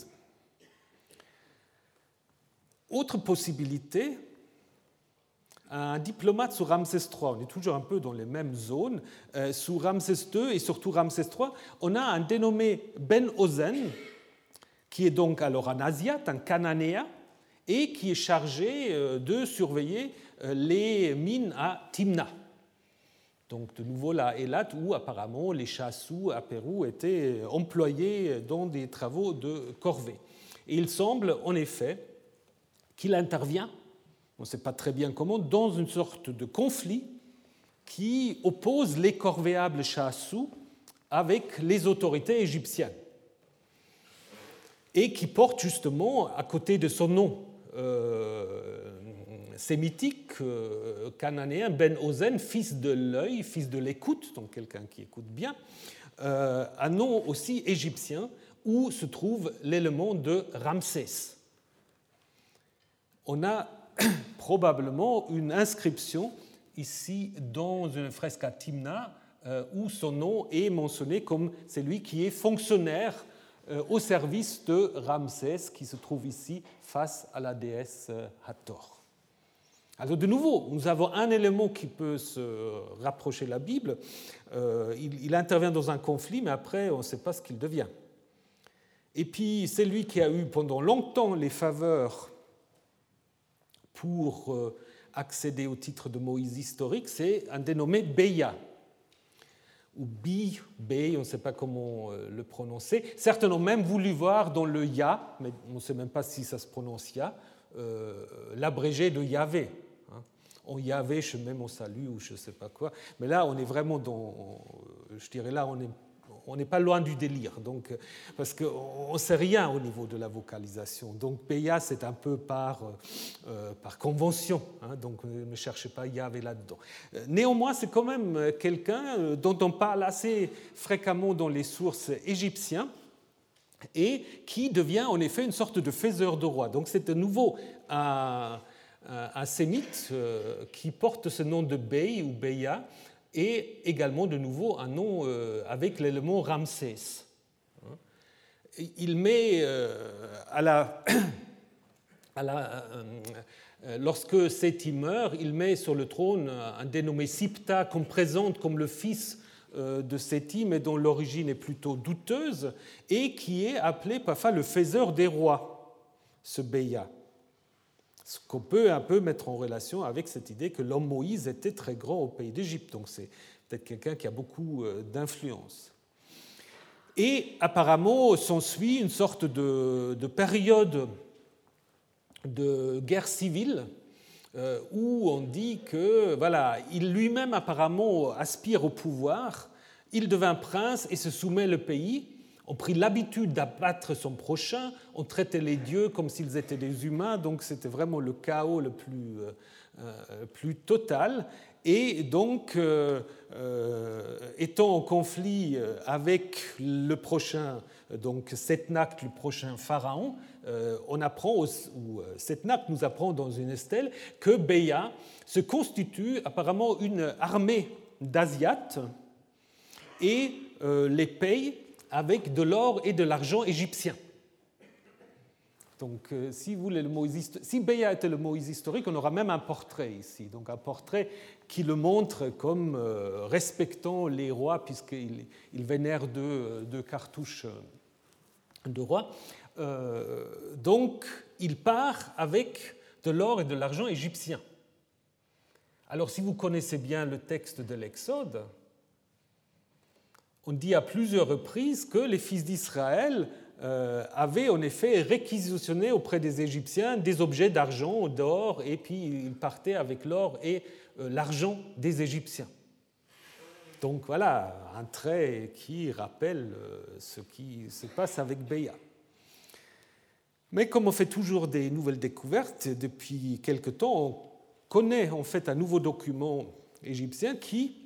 Autre possibilité, un diplomate sous Ramsès trois, on est toujours un peu dans les mêmes zones, euh, sous Ramsès deux et surtout Ramsès trois, on a un dénommé Ben Ozen, qui est donc alors un Asiate, un Cananéen, et qui est chargé euh, de surveiller euh, les mines à Timna. Donc de nouveau là, Élat, où apparemment les chassous à Pérou étaient employés dans des travaux de corvée. Et il semble en effet qu'il intervient, on ne sait pas très bien comment, dans une sorte de conflit qui oppose les corvéables chassous avec les autorités égyptiennes et qui porte justement, à côté de son nom euh, sémitique, euh, cananéen, Ben Ozen, fils de l'œil, fils de l'écoute, donc quelqu'un qui écoute bien, euh, un nom aussi égyptien où se trouve l'élément de Ramsès. On a probablement une inscription ici dans une fresque à Timna euh, où son nom est mentionné comme celui qui est fonctionnaire euh, au service de Ramsès qui se trouve ici face à la déesse euh, Hathor. Alors de nouveau, nous avons un élément qui peut se rapprocher de la Bible. Euh, il, il intervient dans un conflit, mais après on ne sait pas ce qu'il devient. Et puis c'est lui qui a eu pendant longtemps les faveurs pour accéder au titre de Moïse historique, c'est un dénommé Beya, ou Bi, Bey, on ne sait pas comment le prononcer. Certains ont même voulu voir dans le Ya, mais on ne sait même pas si ça se prononce Ya, euh, l'abrégé de Yahvé. en Yahvé, chemin mon salut, ou je ne sais pas quoi. Mais là, on est vraiment dans, je dirais là, on est On n'est pas loin du délire, donc, parce qu'on ne sait rien au niveau de la vocalisation. Donc Beya, c'est un peu par, euh, par convention, hein, donc ne cherchez pas Yahvé là-dedans. Néanmoins, c'est quand même quelqu'un dont on parle assez fréquemment dans les sources égyptiennes et qui devient en effet une sorte de faiseur de roi. Donc c'est de nouveau un, un, un sémite euh, qui porte ce nom de Bey ou Beya, et également de nouveau un nom euh, avec l'élément Ramsès. Il met euh, à la, à la, euh, lorsque Séti meurt, il met sur le trône un dénommé Sipta qu'on présente comme le fils euh, de Séti, mais dont l'origine est plutôt douteuse, et qui est appelé parfois le faiseur des rois, ce Beya. Ce qu'on peut un peu mettre en relation avec cette idée que l'homme Moïse était très grand au pays d'Égypte. Donc c'est peut-être quelqu'un qui a beaucoup d'influence. Et apparemment s'ensuit une sorte de, de période de guerre civile euh, où on dit que voilà, il lui-même apparemment aspire au pouvoir, il devint prince et se soumet le pays. On prit l'habitude d'abattre son prochain, on traitait les dieux comme s'ils étaient des humains, donc c'était vraiment le chaos le plus, euh, plus total. Et donc, euh, euh, étant en conflit avec le prochain, donc Setnak, le prochain pharaon, euh, on apprend, ou Setnak nous apprend dans une stèle, que Beya se constitue apparemment une armée d'Asiates et euh, les paye avec de l'or et de l'argent égyptien. Donc, euh, si, vous voulez le Moïse, si Beya était le Moïse historique, on aura même un portrait ici, donc un portrait qui le montre comme euh, respectant les rois, puisqu'il il vénère deux, deux cartouches de rois. Euh, donc, il part avec de l'or et de l'argent égyptien. Alors, si vous connaissez bien le texte de l'Exode, on dit à plusieurs reprises que les fils d'Israël euh, avaient en effet réquisitionné auprès des Égyptiens des objets d'argent, d'or, et puis ils partaient avec l'or et euh, l'argent des Égyptiens. Donc voilà, un trait qui rappelle euh, ce qui se passe avec Beya. Mais comme on fait toujours des nouvelles découvertes, depuis quelque temps, on connaît en fait un nouveau document égyptien qui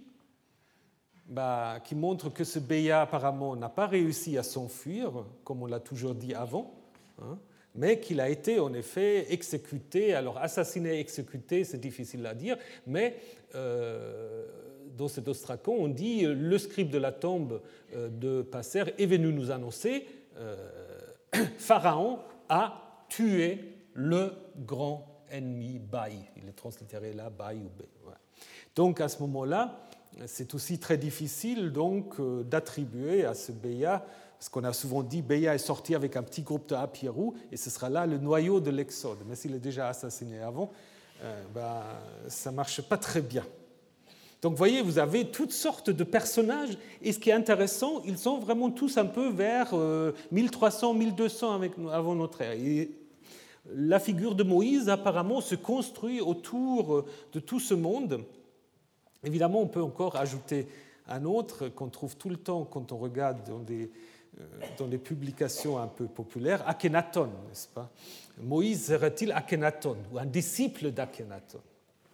Bah, qui montre que ce Beya apparemment n'a pas réussi à s'enfuir, comme on l'a toujours dit avant, hein, mais qu'il a été en effet exécuté. Alors assassiné, exécuté, c'est difficile à dire, mais euh, dans cet ostracon, on dit le scribe de la tombe de Passer est venu nous annoncer euh, Pharaon a tué le grand ennemi Baï. Il est translittéré là, Baï ou Bé. Ouais. Donc à ce moment-là, c'est aussi très difficile donc d'attribuer à ce Beya, parce qu'on a souvent dit Beya est sorti avec un petit groupe de Hapirou, et ce sera là le noyau de l'Exode. Mais s'il est déjà assassiné avant, euh, ben, ça ne marche pas très bien. Donc vous voyez, vous avez toutes sortes de personnages, et ce qui est intéressant, ils sont vraiment tous un peu vers euh, mille trois cents mille deux cents avec, avant notre ère. Et la figure de Moïse apparemment se construit autour de tout ce monde. Évidemment, on peut encore ajouter un autre qu'on trouve tout le temps quand on regarde dans des, euh, dans des publications un peu populaires, Akhenaton, n'est-ce pas? Moïse serait-il Akhenaton, ou un disciple d'Akhenaton?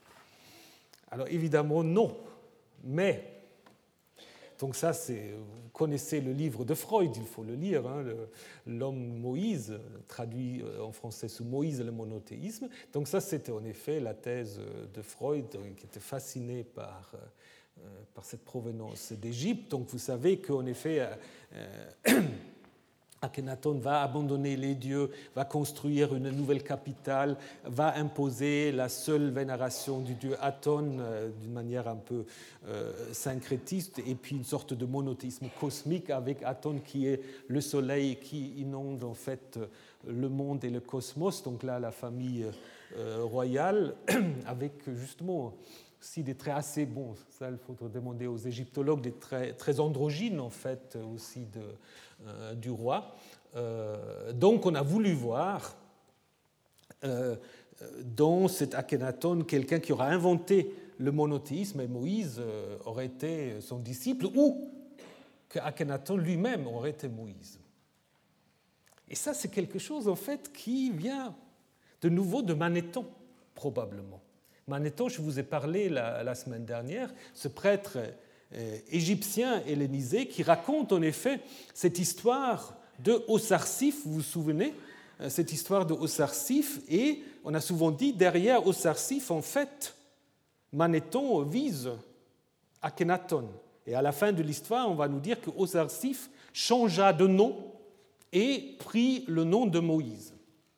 Alors évidemment, non. Mais, donc ça, c'est, vous connaissez le livre de Freud, il faut le lire, hein, le, l'homme Moïse, traduit en français sous Moïse le monothéisme. Donc ça, c'était en effet la thèse de Freud, qui était fasciné par, euh, par cette provenance d'Égypte. Donc vous savez qu'en effet, euh, Akhenaton va abandonner les dieux, va construire une nouvelle capitale, va imposer la seule vénération du dieu Aton euh, d'une manière un peu euh, syncrétiste, et puis une sorte de monothéisme cosmique avec Aton qui est le soleil qui inonde en fait le monde et le cosmos. Donc là, la famille euh, royale, avec justement aussi des traits assez bons, ça il faudrait demander aux égyptologues, des traits très androgynes en fait aussi de, euh, du roi. Euh, donc on a voulu voir euh, dans cet Akhenaton quelqu'un qui aura inventé le monothéisme et Moïse aurait été son disciple, ou que Akhenaton lui-même aurait été Moïse. Et ça, c'est quelque chose en fait qui vient de nouveau de Manéthon, probablement. Manéthon, je vous ai parlé la, la semaine dernière, ce prêtre euh, égyptien hellénisé qui raconte en effet cette histoire de Osarsiph, vous vous souvenez, cette histoire de Osarsiph, et on a souvent dit derrière Osarsiph, en fait, Manéthon vise Akhenaton. Et à la fin de l'histoire, on va nous dire que Osarsiph changea de nom et prit le nom de Moïse.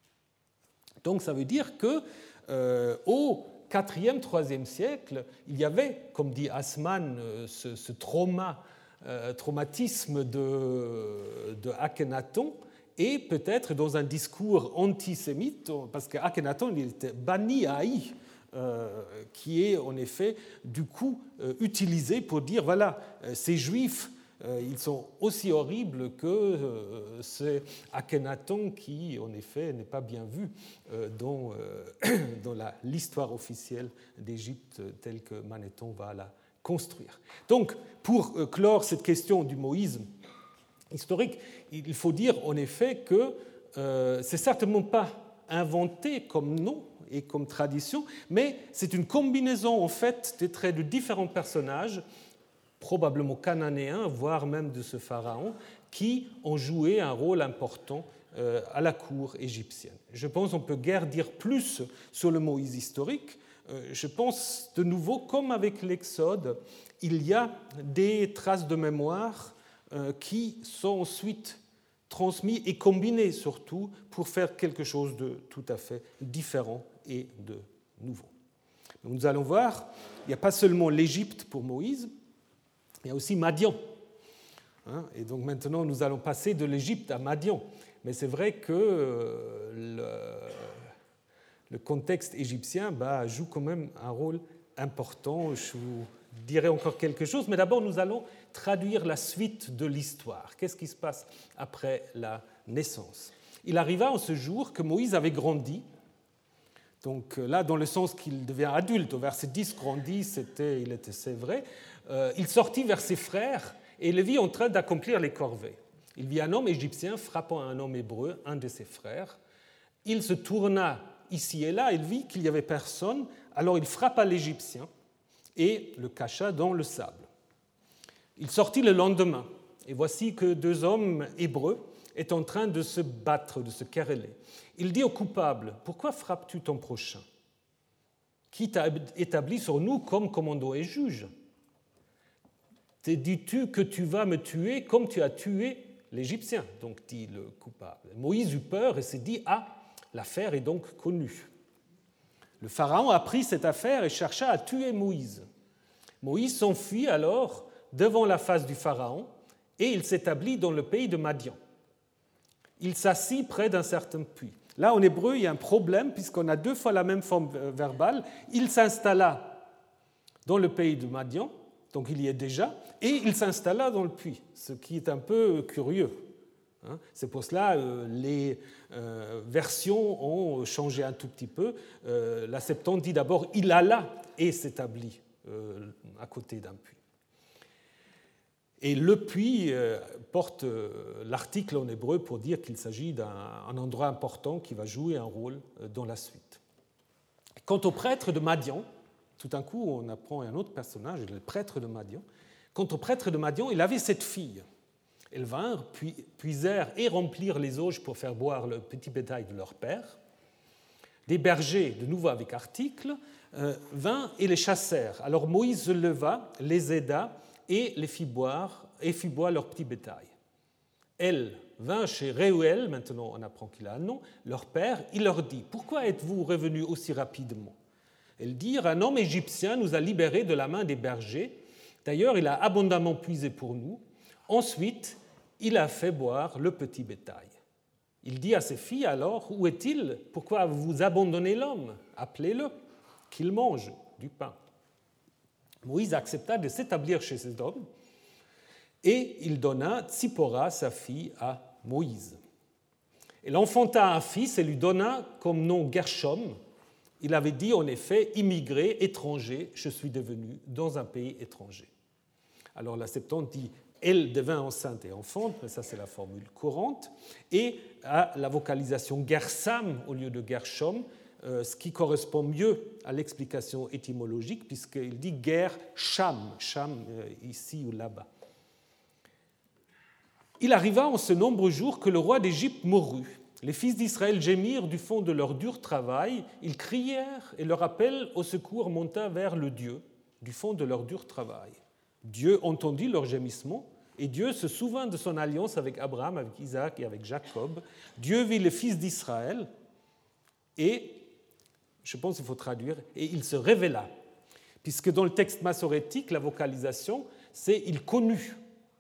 Donc ça veut dire que euh, au quatrième, troisième siècle, il y avait, comme dit Assmann, ce, ce trauma, euh, traumatisme de, de Akhenaton, et peut-être dans un discours antisémite, parce qu'Akhenaton il était banni à Haï, euh, qui est en effet du coup euh, utilisé pour dire voilà, euh, ces Juifs, euh, ils sont aussi horribles que euh, c'est Akhenaton qui, en effet, n'est pas bien vu euh, dans, euh, dans la, l'histoire officielle d'Égypte telle que Manéthon va la construire. Donc, pour euh, clore cette question du moïsme historique, il faut dire en effet que euh, ce n'est certainement pas inventé comme nom et comme tradition, mais c'est une combinaison en fait des traits de différents personnages, probablement cananéens, voire même de ce pharaon, qui ont joué un rôle important euh, à la cour égyptienne. Je pense qu'on peut guère dire plus sur le Moïse historique. Euh, je pense de nouveau, comme avec l'Exode, il y a des traces de mémoire qui sont ensuite transmis et combinés surtout pour faire quelque chose de tout à fait différent et de nouveau. Donc nous allons voir, il n'y a pas seulement l'Égypte pour Moïse, il y a aussi Madian. Et donc maintenant nous allons passer de l'Égypte à Madian. Mais c'est vrai que le, le contexte égyptien bah, joue quand même un rôle important. Je vous dirai encore quelque chose, mais d'abord nous allons traduire la suite de l'histoire. Qu'est-ce qui se passe après la naissance? Il arriva en ce jour que Moïse avait grandi, donc là dans le sens qu'il devient adulte, au verset dix, grandi, c'était, il était, c'est vrai, euh, il sortit vers ses frères et le vit en train d'accomplir les corvées. Il vit un homme égyptien frappant un homme hébreu, un de ses frères. Il se tourna ici et là, il vit qu'il n'y avait personne, alors il frappa l'Égyptien et le cacha dans le sable. Il sortit le lendemain, et voici que deux hommes hébreux étaient en train de se battre, de se quereller. Il dit au coupable, « Pourquoi frappes-tu ton prochain? Qui t'a établi sur nous comme commandant et juge? Te dis-tu que tu vas me tuer comme tu as tué l'Égyptien ?» Donc dit le coupable. Moïse eut peur et s'est dit, « Ah, l'affaire est donc connue. » Le Pharaon apprit cette affaire et chercha à tuer Moïse. Moïse s'enfuit alors devant la face du Pharaon et il s'établit dans le pays de Madian. Il s'assit près d'un certain puits. Là, en hébreu, il y a un problème puisqu'on a deux fois la même forme verbale. Il s'installa dans le pays de Madian, donc il y est déjà, et il s'installa dans le puits, ce qui est un peu curieux. C'est pour cela que les versions ont changé un tout petit peu. La Septante dit d'abord « il alla et s'établit à côté d'un puits ». Et le puits porte l'article en hébreu pour dire qu'il s'agit d'un endroit important qui va jouer un rôle dans la suite. Quant au prêtre de Madian, tout d'un coup on apprend un autre personnage, le prêtre de Madian. Quant au prêtre de Madian, il avait cette fille. Elles vinrent, puisèrent et remplirent les auges pour faire boire le petit bétail de leur père. Des bergers, de nouveau avec article, euh, vinrent et les chassèrent. Alors Moïse se leva, les aida et les fit boire, et fit boire leur petit bétail. Elle vint chez Réuel, maintenant on apprend qu'il a un nom, leur père, il leur dit « Pourquoi êtes-vous revenus aussi rapidement ?» Elles dirent « Un homme égyptien nous a libérés de la main des bergers. D'ailleurs, il a abondamment puisé pour nous. Ensuite, il a fait boire le petit bétail. » Il dit à ses filles alors, « Où est-il? Pourquoi vous abandonnez l'homme? Appelez-le, qu'il mange du pain. » Moïse accepta de s'établir chez cet homme et il donna Tsipora, sa fille, à Moïse. Il enfanta un fils et lui donna comme nom Gershom, Il avait dit en effet, immigré, étranger, je suis devenu dans un pays étranger. Alors la Septante dit, elle devint enceinte et enfante, mais ça c'est la formule courante, et à la vocalisation Gersam au lieu de Gershom, euh, ce qui correspond mieux à l'explication étymologique, puisqu'il dit Ger-Sham, Sham euh, ici ou là-bas. Il arriva en ce nombreux jours que le roi d'Égypte mourut. Les fils d'Israël gémirent du fond de leur dur travail, ils crièrent et leur appel au secours monta vers le Dieu du fond de leur dur travail. Dieu entendit leurs gémissements et Dieu se souvint de son alliance avec Abraham, avec Isaac et avec Jacob. Dieu vit les fils d'Israël et, je pense qu'il faut traduire, et il se révéla. Puisque dans le texte massorétique, la vocalisation, c'est « il connut ».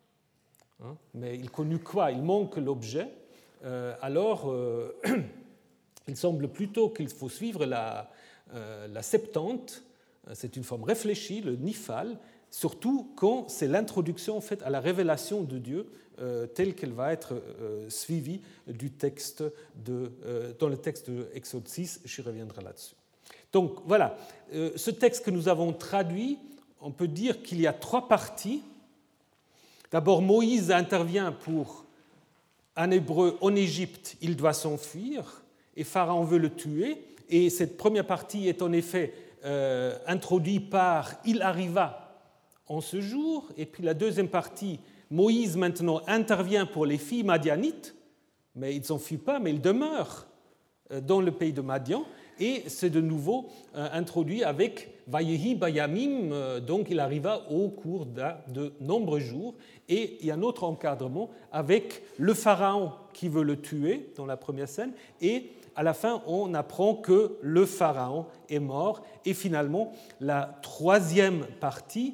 Hein, mais il connut quoi? Il manque l'objet. Euh, alors, euh, il semble plutôt qu'il faut suivre la, euh, la Septante. C'est une forme réfléchie, le nifal, surtout quand c'est l'introduction en fait, à la révélation de Dieu euh, telle qu'elle va être euh, suivie du texte de, euh, dans le texte de Exode six, j'y reviendrai là-dessus. Donc voilà, euh, ce texte que nous avons traduit, on peut dire qu'il y a trois parties. D'abord, Moïse intervient pour un Hébreu en Égypte, il doit s'enfuir, et Pharaon veut le tuer, et cette première partie est en effet euh, introduite par « il arriva » en ce jour, et puis la deuxième partie, Moïse maintenant intervient pour les filles madianites, mais ils ne s'enfuient pas, mais ils demeurent dans le pays de Madian, et c'est de nouveau euh, introduit avec Vayehi Bayamim, euh, donc il arriva au cours de nombreux jours, et il y a un autre encadrement avec le pharaon qui veut le tuer dans la première scène, et à la fin on apprend que le pharaon est mort, et finalement la troisième partie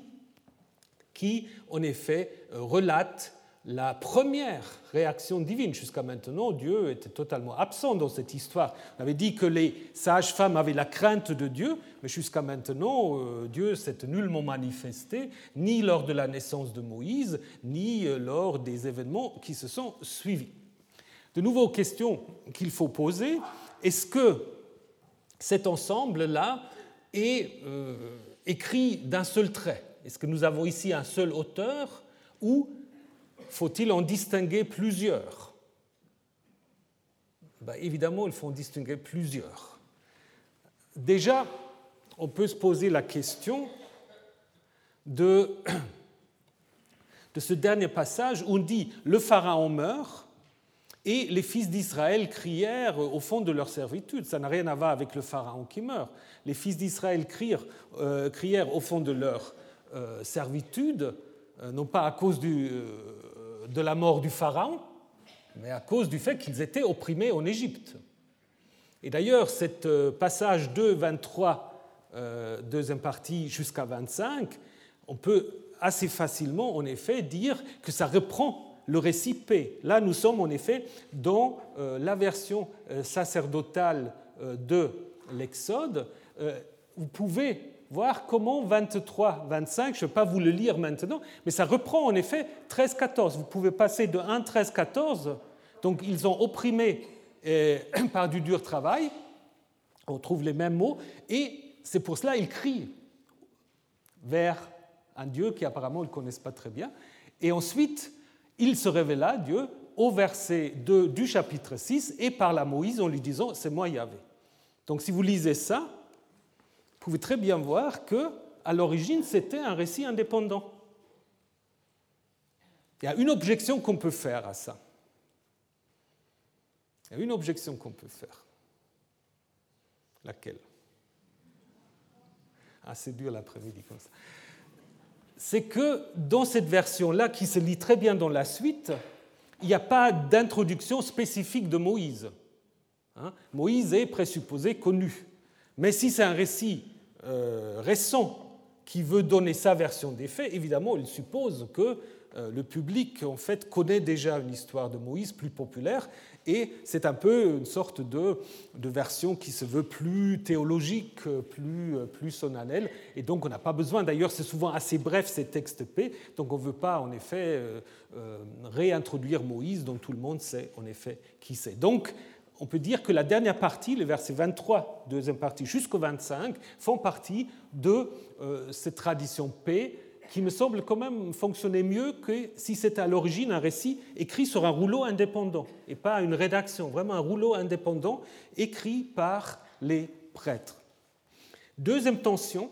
qui en effet relate la première réaction divine. Jusqu'à maintenant, Dieu était totalement absent dans cette histoire. On avait dit que les sages-femmes avaient la crainte de Dieu, mais jusqu'à maintenant, Dieu s'est nullement manifesté, ni lors de la naissance de Moïse, ni lors des événements qui se sont suivis. De nouveau, question qu'il faut poser, est-ce que cet ensemble-là est euh, écrit d'un seul trait? Est-ce que nous avons ici un seul auteur ou faut-il en distinguer plusieurs? Ben, évidemment, il faut en distinguer plusieurs. Déjà, on peut se poser la question de, de ce dernier passage où on dit « le pharaon meurt » et les fils d'Israël crièrent au fond de leur servitude. Ça n'a rien à voir avec le pharaon qui meurt. Les fils d'Israël crièrent, euh, crièrent au fond de leur euh, servitude, euh, non pas à cause du... Euh, de la mort du pharaon, mais à cause du fait qu'ils étaient opprimés en Égypte. Et d'ailleurs, ce passage deux, vingt-trois, euh, deuxième partie jusqu'à vingt-cinq, on peut assez facilement, en effet, dire que ça reprend le récit P. Là, nous sommes en effet dans euh, la version euh, sacerdotale euh, de l'Exode. Euh, vous pouvez voir comment vingt-trois vingt-cinq, je ne vais pas vous le lire maintenant, mais ça reprend en effet treize quatorze. Vous pouvez passer de un treize quatorze, donc ils ont opprimé euh, par du dur travail, on trouve les mêmes mots, et c'est pour cela qu'ils crient vers un Dieu qui apparemment ils ne connaissent pas très bien. Et ensuite, il se révéla, Dieu, au verset deux du chapitre six, et parla à Moïse en lui disant « c'est moi Yahvé ». Donc si vous lisez ça, vous pouvez très bien voir qu'à l'origine, c'était un récit indépendant. Il y a une objection qu'on peut faire à ça. Il y a une objection qu'on peut faire. Laquelle? Ah, c'est dur l'après-midi comme ça. C'est que dans cette version-là, qui se lit très bien dans la suite, il n'y a pas d'introduction spécifique de Moïse. Hein? Moïse est présupposé connu. Mais si c'est un récit Euh, récent qui veut donner sa version des faits, évidemment, il suppose que euh, le public en fait, connaît déjà une histoire de Moïse plus populaire, et c'est un peu une sorte de, de version qui se veut plus théologique, plus, plus solennelle, et donc on n'a pas besoin, d'ailleurs c'est souvent assez bref ces textes P, donc on ne veut pas en effet euh, euh, réintroduire Moïse dont tout le monde sait en effet qui c'est. Donc on peut dire que la dernière partie, les versets vingt-trois, deuxième partie, jusqu'au vingt-cinq, font partie de euh, cette tradition P, qui me semble quand même fonctionner mieux que si c'était à l'origine un récit écrit sur un rouleau indépendant, et pas une rédaction, vraiment un rouleau indépendant écrit par les prêtres. Deuxième tension,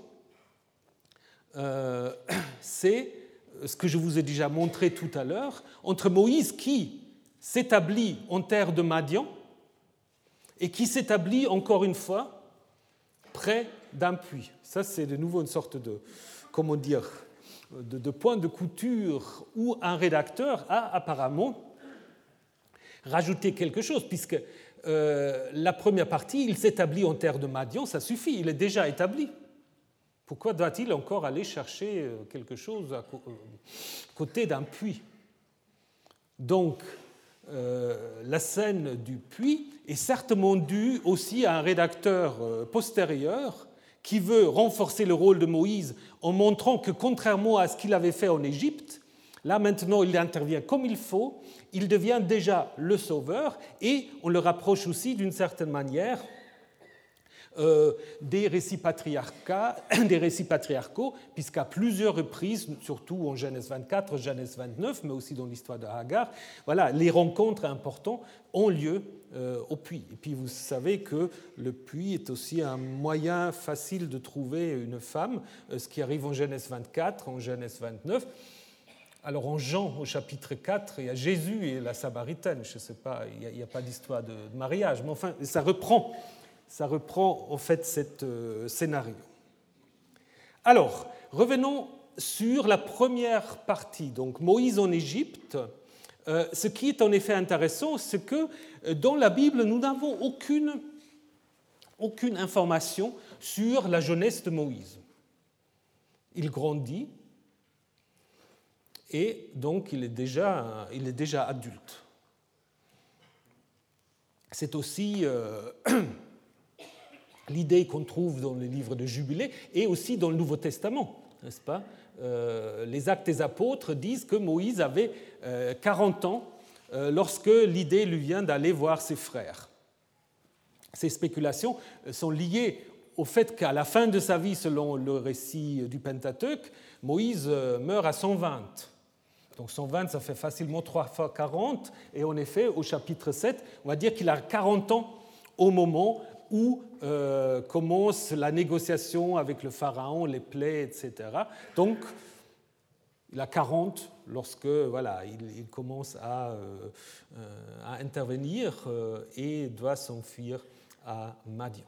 euh, c'est ce que je vous ai déjà montré tout à l'heure, entre Moïse qui s'établit en terre de Madian et qui s'établit encore une fois près d'un puits. Ça, c'est de nouveau une sorte de, comment dire, de, de point de couture où un rédacteur a apparemment rajouté quelque chose, puisque euh, la première partie, il s'établit en terre de Madian, ça suffit, il est déjà établi. Pourquoi doit-il encore aller chercher quelque chose à côté d'un puits? Donc, euh, la scène du puits est certainement due aussi à un rédacteur postérieur qui veut renforcer le rôle de Moïse en montrant que, contrairement à ce qu'il avait fait en Égypte, là maintenant il intervient comme il faut, il devient déjà le sauveur, et on le rapproche aussi d'une certaine manière Euh, des récits des récits patriarcaux, puisqu'à plusieurs reprises, surtout en Genèse vingt-quatre, Genèse vingt-neuf, mais aussi dans l'histoire de Hagar, voilà, les rencontres importantes ont lieu euh, au puits. Et puis vous savez que le puits est aussi un moyen facile de trouver une femme, euh, ce qui arrive en Genèse vingt-quatre, en Genèse vingt-neuf. Alors en Jean, au chapitre quatre, il y a Jésus et la Samaritaine, je ne sais pas, il n'y a, a pas d'histoire de mariage, mais enfin, ça reprend Ça reprend en fait cet euh, scénario. Alors, revenons sur la première partie, donc Moïse en Égypte. Euh, ce qui est en effet intéressant, c'est que dans la Bible, nous n'avons aucune, aucune information sur la jeunesse de Moïse. Il grandit et donc il est déjà, il est déjà adulte. C'est aussi... Euh, l'idée qu'on trouve dans le livre de Jubilé et aussi dans le Nouveau Testament, n'est-ce pas ? Euh, les Actes des Apôtres disent que Moïse avait euh, quarante ans euh, lorsque l'idée lui vient d'aller voir ses frères. Ces spéculations sont liées au fait qu'à la fin de sa vie, selon le récit du Pentateuque, Moïse meurt à cent vingt. Donc cent vingt, ça fait facilement trois fois quarante, et en effet, au chapitre sept, on va dire qu'il a quarante ans au moment où euh, commence la négociation avec le pharaon, les plaies, et cetera. Donc, il a quarante lorsque voilà, il, il commence à, euh, à intervenir euh, et doit s'enfuir à Madian.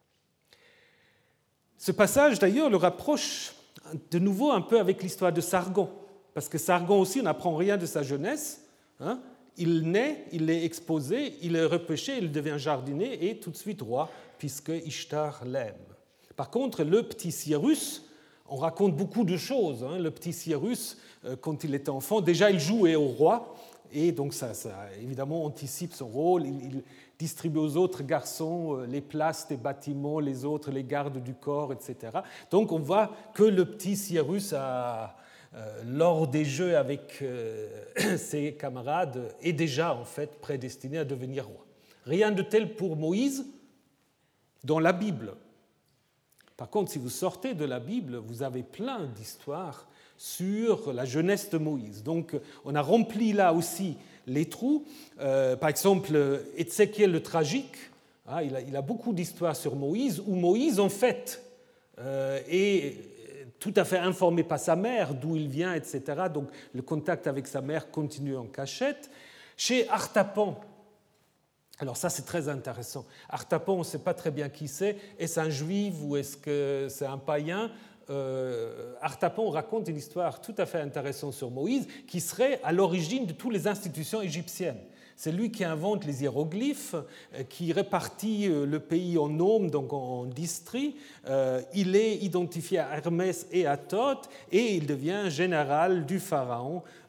Ce passage, d'ailleurs, le rapproche de nouveau un peu avec l'histoire de Sargon, parce que Sargon aussi, on n'apprend rien de sa jeunesse, hein. Il naît, il est exposé, il est repêché, il devient jardinier et tout de suite roi, puisque Ishtar l'aime. Par contre, le petit Cyrus, on raconte beaucoup de choses. Hein. Le petit Cyrus, quand il était enfant, déjà il jouait au roi, et donc ça, ça évidemment anticipe son rôle. Il, il distribue aux autres garçons les places des bâtiments, les autres les gardes du corps, et cetera. Donc on voit que le petit Cyrus a... Euh, lors des jeux avec euh, ses camarades, est déjà en fait prédestiné à devenir roi. Rien de tel pour Moïse dans la Bible. Par contre, si vous sortez de la Bible, vous avez plein d'histoires sur la jeunesse de Moïse. Donc, on a rempli là aussi les trous. Euh, par exemple, Ézéchiel le tragique, hein, il, a, il a beaucoup d'histoires sur Moïse, où Moïse, en fait, euh, est tout à fait informé par sa mère, d'où il vient, et cetera. Donc le contact avec sa mère continue en cachette. Chez Artapan, alors ça c'est très intéressant, Artapan, on ne sait pas très bien qui c'est, est-ce un juif ou est-ce que c'est un païen ? euh, Artapan raconte une histoire tout à fait intéressante sur Moïse, qui serait à l'origine de toutes les institutions égyptiennes. C'est lui qui invente les hiéroglyphes, qui répartit le pays en nomes, donc en districts. Il est identifié à Hermès et à Thoth, et il devient général du pharaon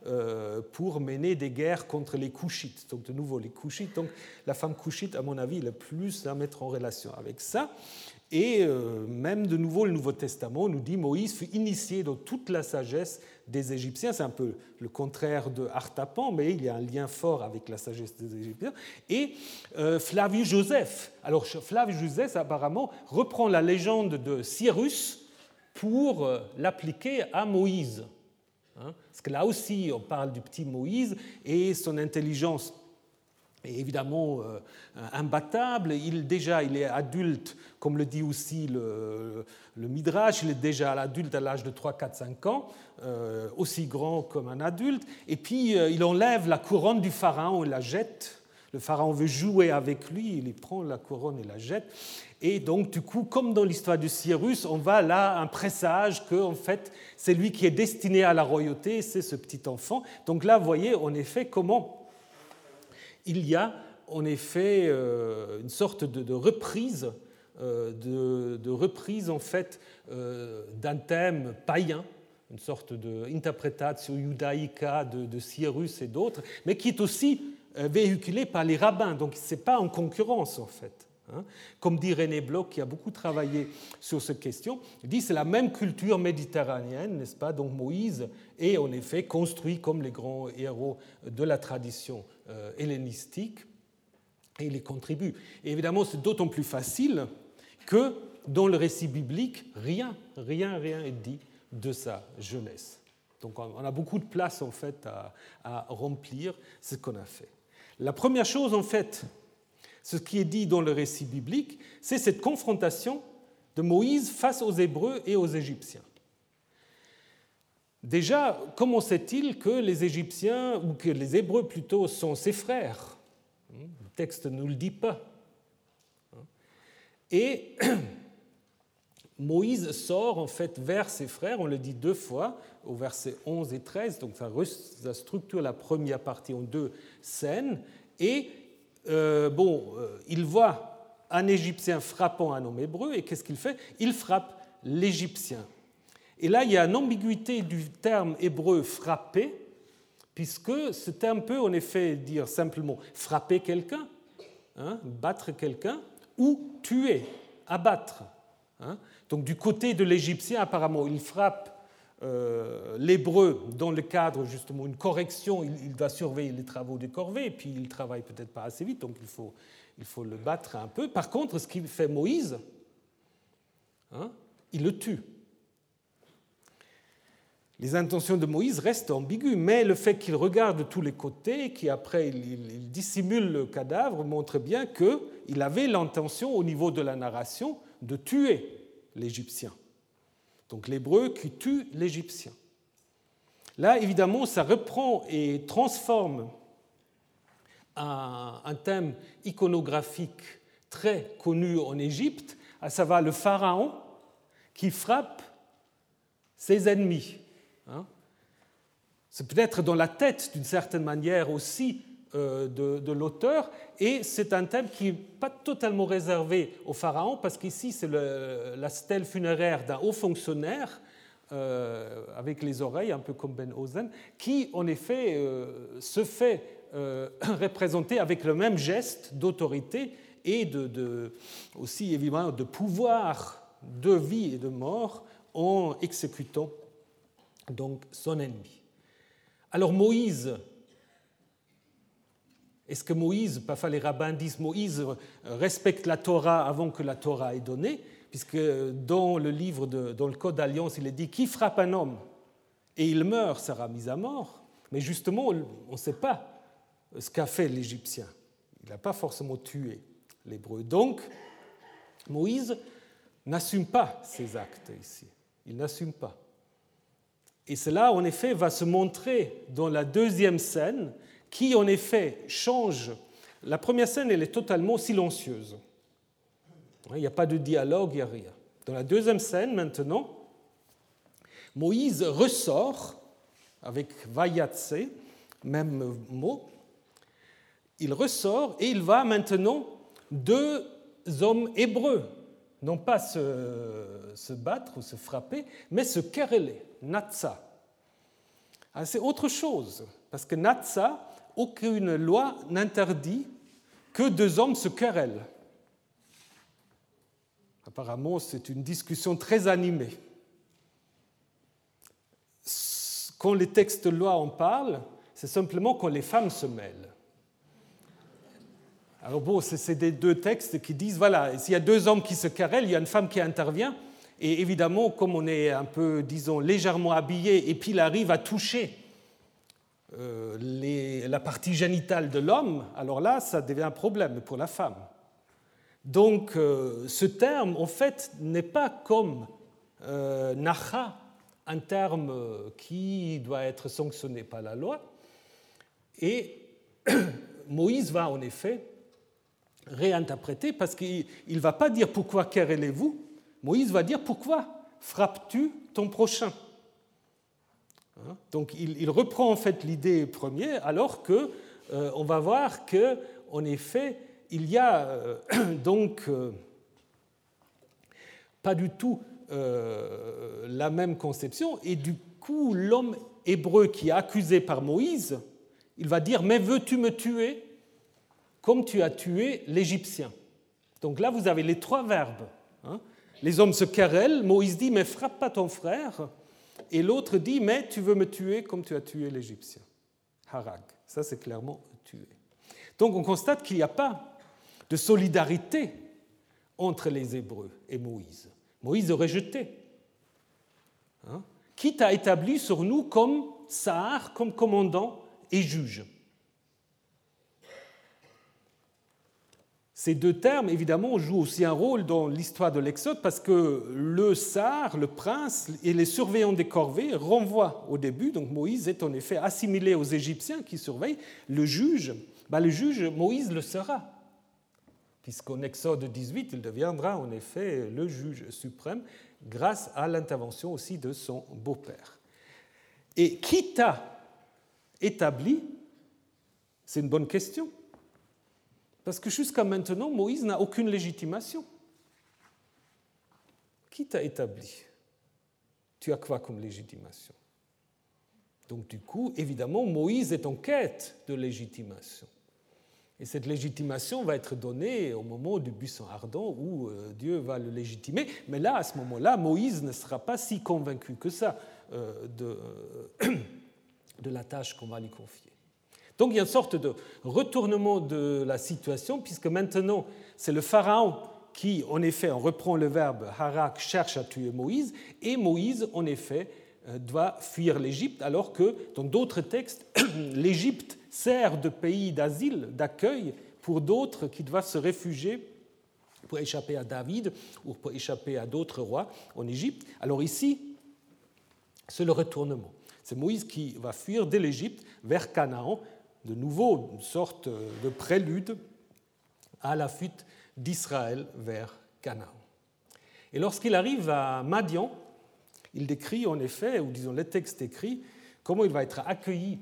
euh, pour mener des guerres contre les Couchites. Donc de nouveau les Couchites, donc la femme couchite, à mon avis, le plus à mettre en relation avec ça. Et euh, même de nouveau, le Nouveau Testament nous dit Moïse fut initié dans toute la sagesse des Égyptiens. C'est un peu le contraire de Artapan, mais il y a un lien fort avec la sagesse des Égyptiens. Et euh, Flavius Joseph. Alors Flavius Joseph, apparemment, reprend la légende de Cyrus pour euh, l'appliquer à Moïse. Hein, parce que là aussi, on parle du petit Moïse et son intelligence est évidemment euh, imbattable. Il, déjà, il est adulte, comme le dit aussi le, le Midrash, il est déjà adulte à l'âge de trois, quatre, cinq ans, euh, aussi grand comme un adulte. Et puis, euh, il enlève la couronne du pharaon et la jette. Le pharaon veut jouer avec lui, il prend la couronne et la jette. Et donc, du coup, comme dans l'histoire de Cyrus, on va là un présage que, en fait, c'est lui qui est destiné à la royauté, c'est ce petit enfant. Donc là, vous voyez, en effet, comment il y a, en effet, euh, une sorte de, de reprise, euh, de, de reprise, en fait, euh, d'un thème païen, une sorte d'interprétation judaïca de, de Cyrus et d'autres, mais qui est aussi euh, véhiculé par les rabbins. Donc, ce n'est pas en concurrence, en fait. Hein, comme dit René Bloch, qui a beaucoup travaillé sur cette question, il dit que c'est la même culture méditerranéenne, n'est-ce pas? Donc Moïse est en effet construit comme les grands héros de la tradition euh, hellénistique et il y contribue. Et évidemment, c'est d'autant plus facile que dans le récit biblique, rien, rien, rien est dit de sa jeunesse. Donc on a beaucoup de place en fait à, à remplir ce qu'on a fait. La première chose en fait, ce qui est dit dans le récit biblique, c'est cette confrontation de Moïse face aux Hébreux et aux Égyptiens. Déjà, comment sait-il que les Égyptiens, ou que les Hébreux plutôt, sont ses frères? Le texte ne nous le dit pas. Et Moïse sort en fait vers ses frères, on le dit deux fois, au verset onze et treize, donc ça structure la première partie en deux scènes, et Euh, bon, euh, il voit un Égyptien frappant un homme hébreu, et qu'est-ce qu'il fait? Il frappe l'Égyptien. Et là, il y a une ambiguïté du terme hébreu « frapper », puisque ce terme peut en effet dire simplement frapper quelqu'un, hein, battre quelqu'un, ou tuer, abattre. Hein. Donc du côté de l'Égyptien, apparemment, il frappe Euh, l'hébreu dans le cadre justement d'une correction, il, il doit surveiller les travaux des corvées, et puis il travaille peut-être pas assez vite, donc il faut, il faut le battre un peu. Par contre, ce qu'il fait Moïse, hein, il le tue. Les intentions de Moïse restent ambiguës, mais le fait qu'il regarde de tous les côtés, qu'après il, il, il dissimule le cadavre, montre bien qu'il avait l'intention, au niveau de la narration, de tuer l'Égyptien. Donc l'hébreu qui tue l'Égyptien. Là, évidemment, ça reprend et transforme un, un thème iconographique très connu en Égypte, à savoir le pharaon qui frappe ses ennemis. Hein. C'est peut-être dans la tête, d'une certaine manière aussi, euh, de, de l'auteur, et c'est un thème qui n'est pas totalement réservé au pharaon, parce qu'ici, c'est le, la stèle funéraire d'un haut fonctionnaire, euh, avec les oreilles, un peu comme Ben Ozen, qui, en effet, euh, se fait euh, représenter avec le même geste d'autorité et de, de, aussi, évidemment, de pouvoir de vie et de mort en exécutant donc son ennemi. Alors Moïse, est-ce que Moïse, parfois les rabbins disent Moïse respecte la Torah avant que la Torah ait donné, puisque dans le livre, de, dans le Code d'Alliance, il est dit qui frappe un homme et il meurt sera mis à mort. Mais justement, on ne sait pas ce qu'a fait l'Égyptien. Il n'a pas forcément tué l'Hébreu. Donc, Moïse n'assume pas ses actes ici. Il n'assume pas. Et cela, en effet, va se montrer dans la deuxième scène, qui, en effet, change. La première scène, elle est totalement silencieuse. Il n'y a pas de dialogue, il n'y a rien. Dans la deuxième scène, maintenant, Moïse ressort avec vayatse, même mot. Il ressort et il va maintenant deux hommes hébreux, non pas se, se battre ou se frapper, mais se quereller, natsa. Ah, c'est autre chose, parce que Natsa, aucune loi n'interdit que deux hommes se querellent. Apparemment, c'est une discussion très animée. Quand les textes de loi en parlent, c'est simplement quand les femmes se mêlent. Alors bon, c'est des deux textes qui disent, voilà, s'il y a deux hommes qui se querellent, il y a une femme qui intervient, et évidemment, comme on est un peu, disons, légèrement habillé, et puis il arrive à toucher euh, les, la partie génitale de l'homme, alors là, ça devient un problème pour la femme. Donc, euh, ce terme, en fait, n'est pas comme euh, nacha, un terme qui doit être sanctionné par la loi, et Moïse va en effet réinterpréter, parce qu'il ne va pas dire « pourquoi querellez-vous », Moïse va dire « pourquoi frappes-tu ton prochain ?» Donc il, il reprend en fait l'idée première, alors qu'on euh, va voir qu'en effet, il y a euh, donc euh, pas du tout euh, la même conception, et du coup, l'homme hébreu qui est accusé par Moïse, il va dire « mais veux-tu me tuer ?» comme tu as tué l'Égyptien. Donc là, vous avez les trois verbes. Hein. Les hommes se querellent, Moïse dit « mais frappe pas ton frère », et l'autre dit « mais tu veux me tuer comme tu as tué l'Égyptien ». Harag, ça c'est clairement tuer. Donc on constate qu'il n'y a pas de solidarité entre les Hébreux et Moïse. Moïse aurait jeté. Hein. Qui t'a établi sur nous comme sahar, comme commandant et juge. Ces deux termes, évidemment, jouent aussi un rôle dans l'histoire de l'Exode parce que le sar, le prince et les surveillants des corvées renvoient au début. Donc Moïse est en effet assimilé aux Égyptiens qui surveillent. Le juge, ben le juge, Moïse le sera, puisqu'en Exode dix-huit, il deviendra en effet le juge suprême grâce à l'intervention aussi de son beau-père. Et qui t'a établi? C'est une bonne question. Parce que jusqu'à maintenant, Moïse n'a aucune légitimation. Qui t'a établi? Tu as quoi comme légitimation? Donc du coup, évidemment, Moïse est en quête de légitimation. Et cette légitimation va être donnée au moment du buisson ardent où Dieu va le légitimer. Mais là, à ce moment-là, Moïse ne sera pas si convaincu que ça de, de la tâche qu'on va lui confier. Donc il y a une sorte de retournement de la situation, puisque maintenant c'est le Pharaon qui, en effet, on reprend le verbe harak, cherche à tuer Moïse, et Moïse, en effet, doit fuir l'Égypte, alors que dans d'autres textes, l'Égypte sert de pays d'asile, d'accueil pour d'autres qui doivent se réfugier pour échapper à David ou pour échapper à d'autres rois en Égypte. Alors ici, c'est le retournement. C'est Moïse qui va fuir de l'Égypte vers Canaan, de nouveau une sorte de prélude à la fuite d'Israël vers Canaan. Et lorsqu'il arrive à Madian, il décrit en effet, ou disons le texte écrit, comment il va être accueilli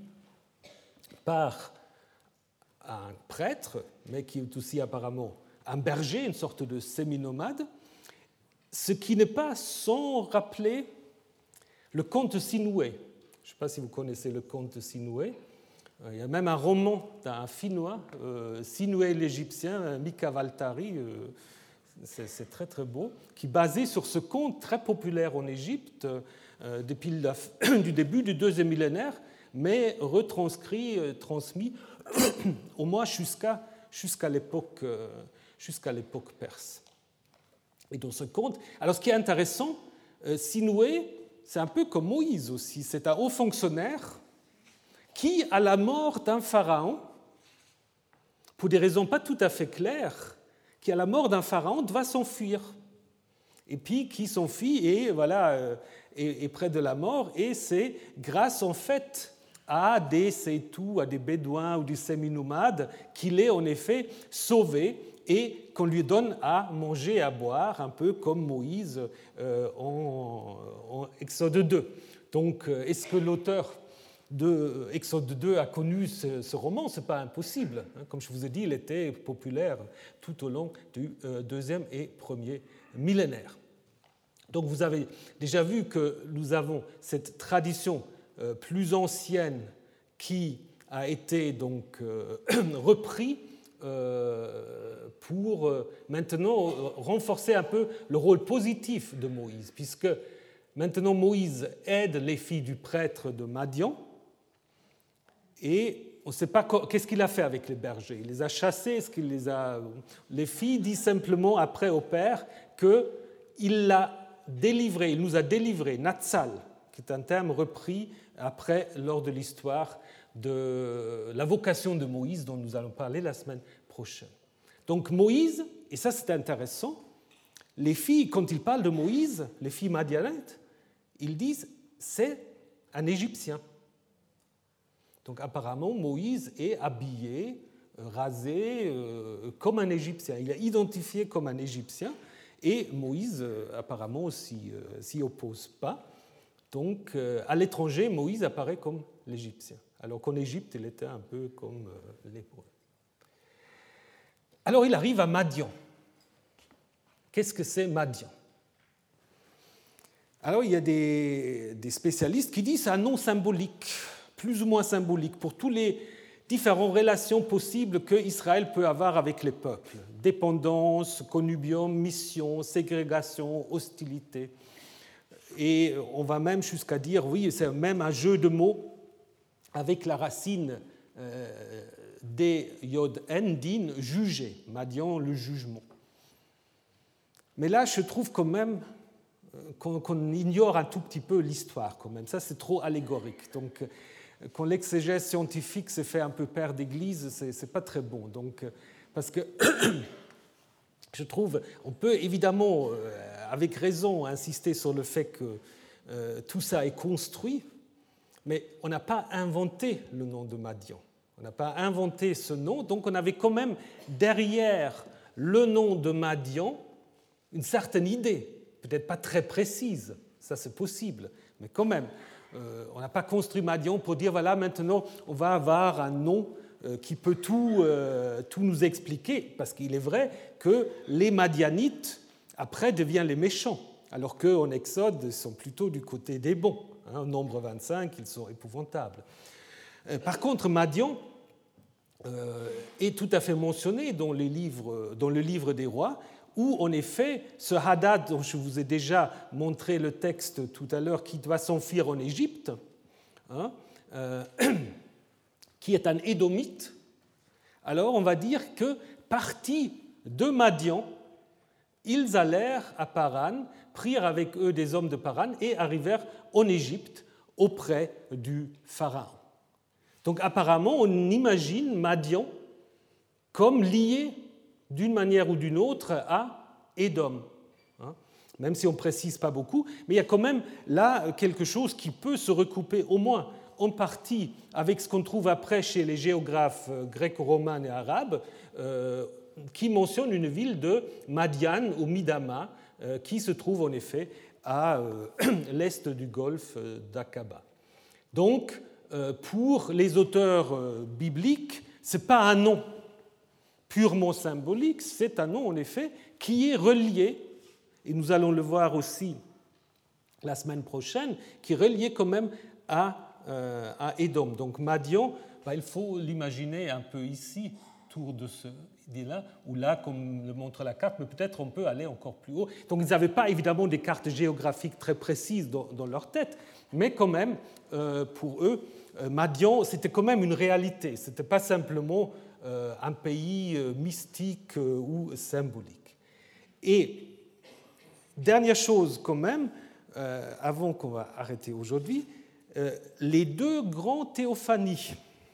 par un prêtre, mais qui est aussi apparemment un berger, une sorte de semi-nomade, ce qui n'est pas sans rappeler le conte Sinoué. Je ne sais pas si vous connaissez le conte Sinoué. Il y a même un roman d'un Finnois, euh, Sinoué l'Égyptien, Mika Waltari, euh, c'est, c'est très très beau, qui est basé sur ce conte très populaire en Égypte euh, depuis le début du deuxième millénaire, mais retranscrit, euh, transmis au moins jusqu'à, jusqu'à, l'époque, euh, jusqu'à l'époque perse. Et dans ce conte, alors ce qui est intéressant, euh, Sinoué, c'est un peu comme Moïse aussi, c'est un haut fonctionnaire qui, à la mort d'un pharaon, pour des raisons pas tout à fait claires, qui, à la mort d'un pharaon, doit s'enfuir. Et puis qui s'enfuit et voilà, est, est près de la mort, et c'est grâce en fait à des Sétou, à des Bédouins ou des semi-nomades qu'il est en effet sauvé et qu'on lui donne à manger et à boire, un peu comme Moïse euh, en, en Exode deux. Donc, est-ce que l'auteur de Exode deux a connu ce, ce roman? Ce n'est pas impossible. Comme je vous ai dit, il était populaire tout au long du deuxième et premier millénaire. Donc vous avez déjà vu que nous avons cette tradition euh, plus ancienne qui a été donc euh, repris euh, pour euh, maintenant renforcer un peu le rôle positif de Moïse, puisque maintenant Moïse aide les filles du prêtre de Madian et on ne sait pas qu'est-ce qu'il a fait avec les bergers. Il les a chassés, est-ce qu'il les a... Les filles disent simplement après au père qu'il l'a délivré, il nous a délivré, Natsal, qui est un terme repris après lors de l'histoire de la vocation de Moïse dont nous allons parler la semaine prochaine. Donc Moïse, et ça c'est intéressant, les filles, quand ils parlent de Moïse, les filles madianites, ils disent c'est un Égyptien. Donc apparemment Moïse est habillé, rasé euh, comme un Égyptien. Il est identifié comme un Égyptien et Moïse euh, apparemment s'y, euh, s'y oppose pas. Donc euh, à l'étranger, Moïse apparaît comme l'Égyptien, alors qu'en Égypte, il était un peu comme euh, l'Hébreu. Alors il arrive à Madian. Qu'est-ce que c'est Madian ? Alors il y a des, des spécialistes qui disent que c'est un nom symbolique, plus ou moins symbolique, pour toutes les différentes relations possibles qu'Israël peut avoir avec les peuples. Dépendance, connubium, mission, ségrégation, hostilité. Et on va même jusqu'à dire, oui, c'est même un jeu de mots avec la racine euh, des yod en, din, juger, Madian, le jugement. Mais là, je trouve quand même qu'on, qu'on ignore un tout petit peu l'histoire, quand même. Ça, c'est trop allégorique. Donc, quand l'exégèse scientifique se fait un peu père d'église, c'est, c'est pas très bon. Donc, parce que je trouve, on peut évidemment, avec raison, insister sur le fait que euh, tout ça est construit, mais on n'a pas inventé le nom de Madian. On n'a pas inventé ce nom, donc on avait quand même derrière le nom de Madian une certaine idée, peut-être pas très précise, ça c'est possible, mais quand même, euh, on n'a pas construit Madian pour dire, voilà, maintenant on va avoir un nom euh, qui peut tout, euh, tout nous expliquer, parce qu'il est vrai que les Madianites, après, deviennent les méchants, alors qu'en Exode, ils sont plutôt du côté des bons. Hein, au nombre vingt-cinq, ils sont épouvantables. Euh, par contre, Madian euh, est tout à fait mentionné dans, les livres, dans le livre des rois, où, en effet, ce Hadad, dont je vous ai déjà montré le texte tout à l'heure, qui doit s'enfuir en Égypte, hein, euh, qui est un Édomite, alors on va dire que, partis de Madian, ils allèrent à Paran, prirent avec eux des hommes de Paran et arrivèrent en Égypte auprès du Pharaon. Donc apparemment, on imagine Madian comme lié d'une manière ou d'une autre à Édom, hein, même si on ne précise pas beaucoup, mais il y a quand même là quelque chose qui peut se recouper au moins en partie avec ce qu'on trouve après chez les géographes gréco-romains et arabes, euh, qui mentionne une ville de Madian ou Midama, euh, qui se trouve en effet à euh, l'est du golfe d'Aqaba. Donc, euh, pour les auteurs euh, bibliques, ce n'est pas un nom purement symbolique, c'est un nom en effet qui est relié, et nous allons le voir aussi la semaine prochaine, qui est relié quand même à, euh, à Édom. Donc Madian, bah, il faut l'imaginer un peu ici, autour de ce idée-là, ou là, comme le montre la carte, mais peut-être on peut aller encore plus haut. Donc ils n'avaient pas évidemment des cartes géographiques très précises dans, dans leur tête, mais quand même, euh, pour eux, euh, Madian, c'était quand même une réalité, ce n'était pas simplement euh, un pays euh, mystique euh, ou symbolique. Et dernière chose quand même, euh, avant qu'on va arrêter aujourd'hui, euh, les deux grands théophanies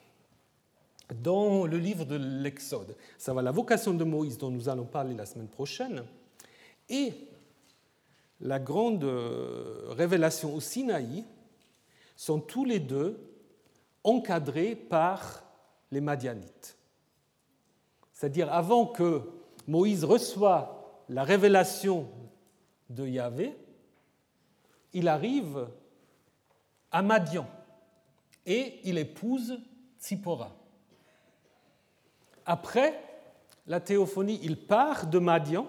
dans le livre de l'Exode, ça va la vocation de Moïse dont nous allons parler la semaine prochaine, et la grande révélation au Sinaï sont tous les deux encadrés par les Madianites. C'est-à-dire avant que Moïse reçoive la révélation de Yahvé, il arrive à Madian et il épouse Tzipora. Après la théophanie, il part de Madian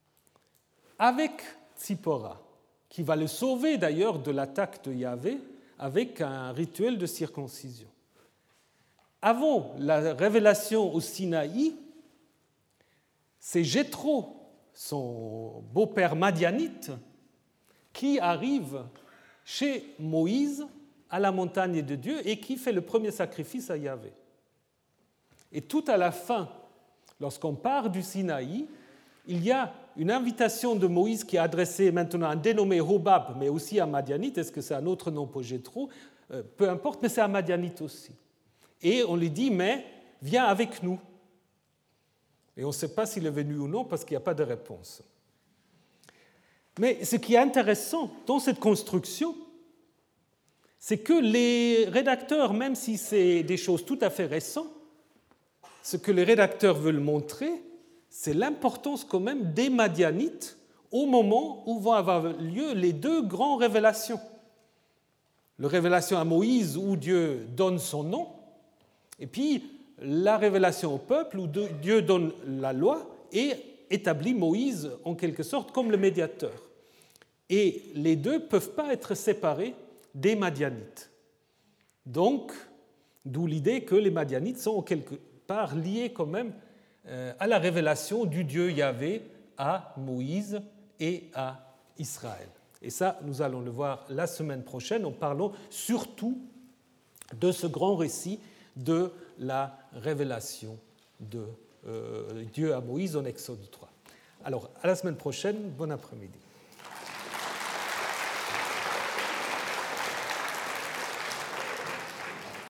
avec Tzipora, qui va le sauver d'ailleurs de l'attaque de Yahvé avec un rituel de circoncision. Avant la révélation au Sinaï, c'est Jéthro, son beau-père madianite, qui arrive chez Moïse à la montagne de Dieu et qui fait le premier sacrifice à Yahvé. Et tout à la fin, lorsqu'on part du Sinaï, il y a une invitation de Moïse qui est adressée maintenant à un dénommé Hobab, mais aussi à Madianite. Est-ce que c'est un autre nom pour Jéthro? Peu importe, mais c'est à Madianite aussi. Et on lui dit, mais viens avec nous. Et on ne sait pas s'il est venu ou non parce qu'il n'y a pas de réponse. Mais ce qui est intéressant dans cette construction, c'est que les rédacteurs, même si c'est des choses tout à fait récentes, ce que les rédacteurs veulent montrer, c'est l'importance quand même des Madianites au moment où vont avoir lieu les deux grandes révélations. La révélation à Moïse où Dieu donne son nom, et puis la révélation au peuple où Dieu donne la loi et établit Moïse en quelque sorte comme le médiateur. Et les deux ne peuvent pas être séparés des Madianites. Donc, d'où l'idée que les Madianites sont en quelque part liés quand même à la révélation du Dieu Yahvé à Moïse et à Israël. Et ça, nous allons le voir la semaine prochaine en parlant surtout de ce grand récit de la révélation de euh, Dieu à Moïse en Exode trois. Alors, à la semaine prochaine, bon après-midi.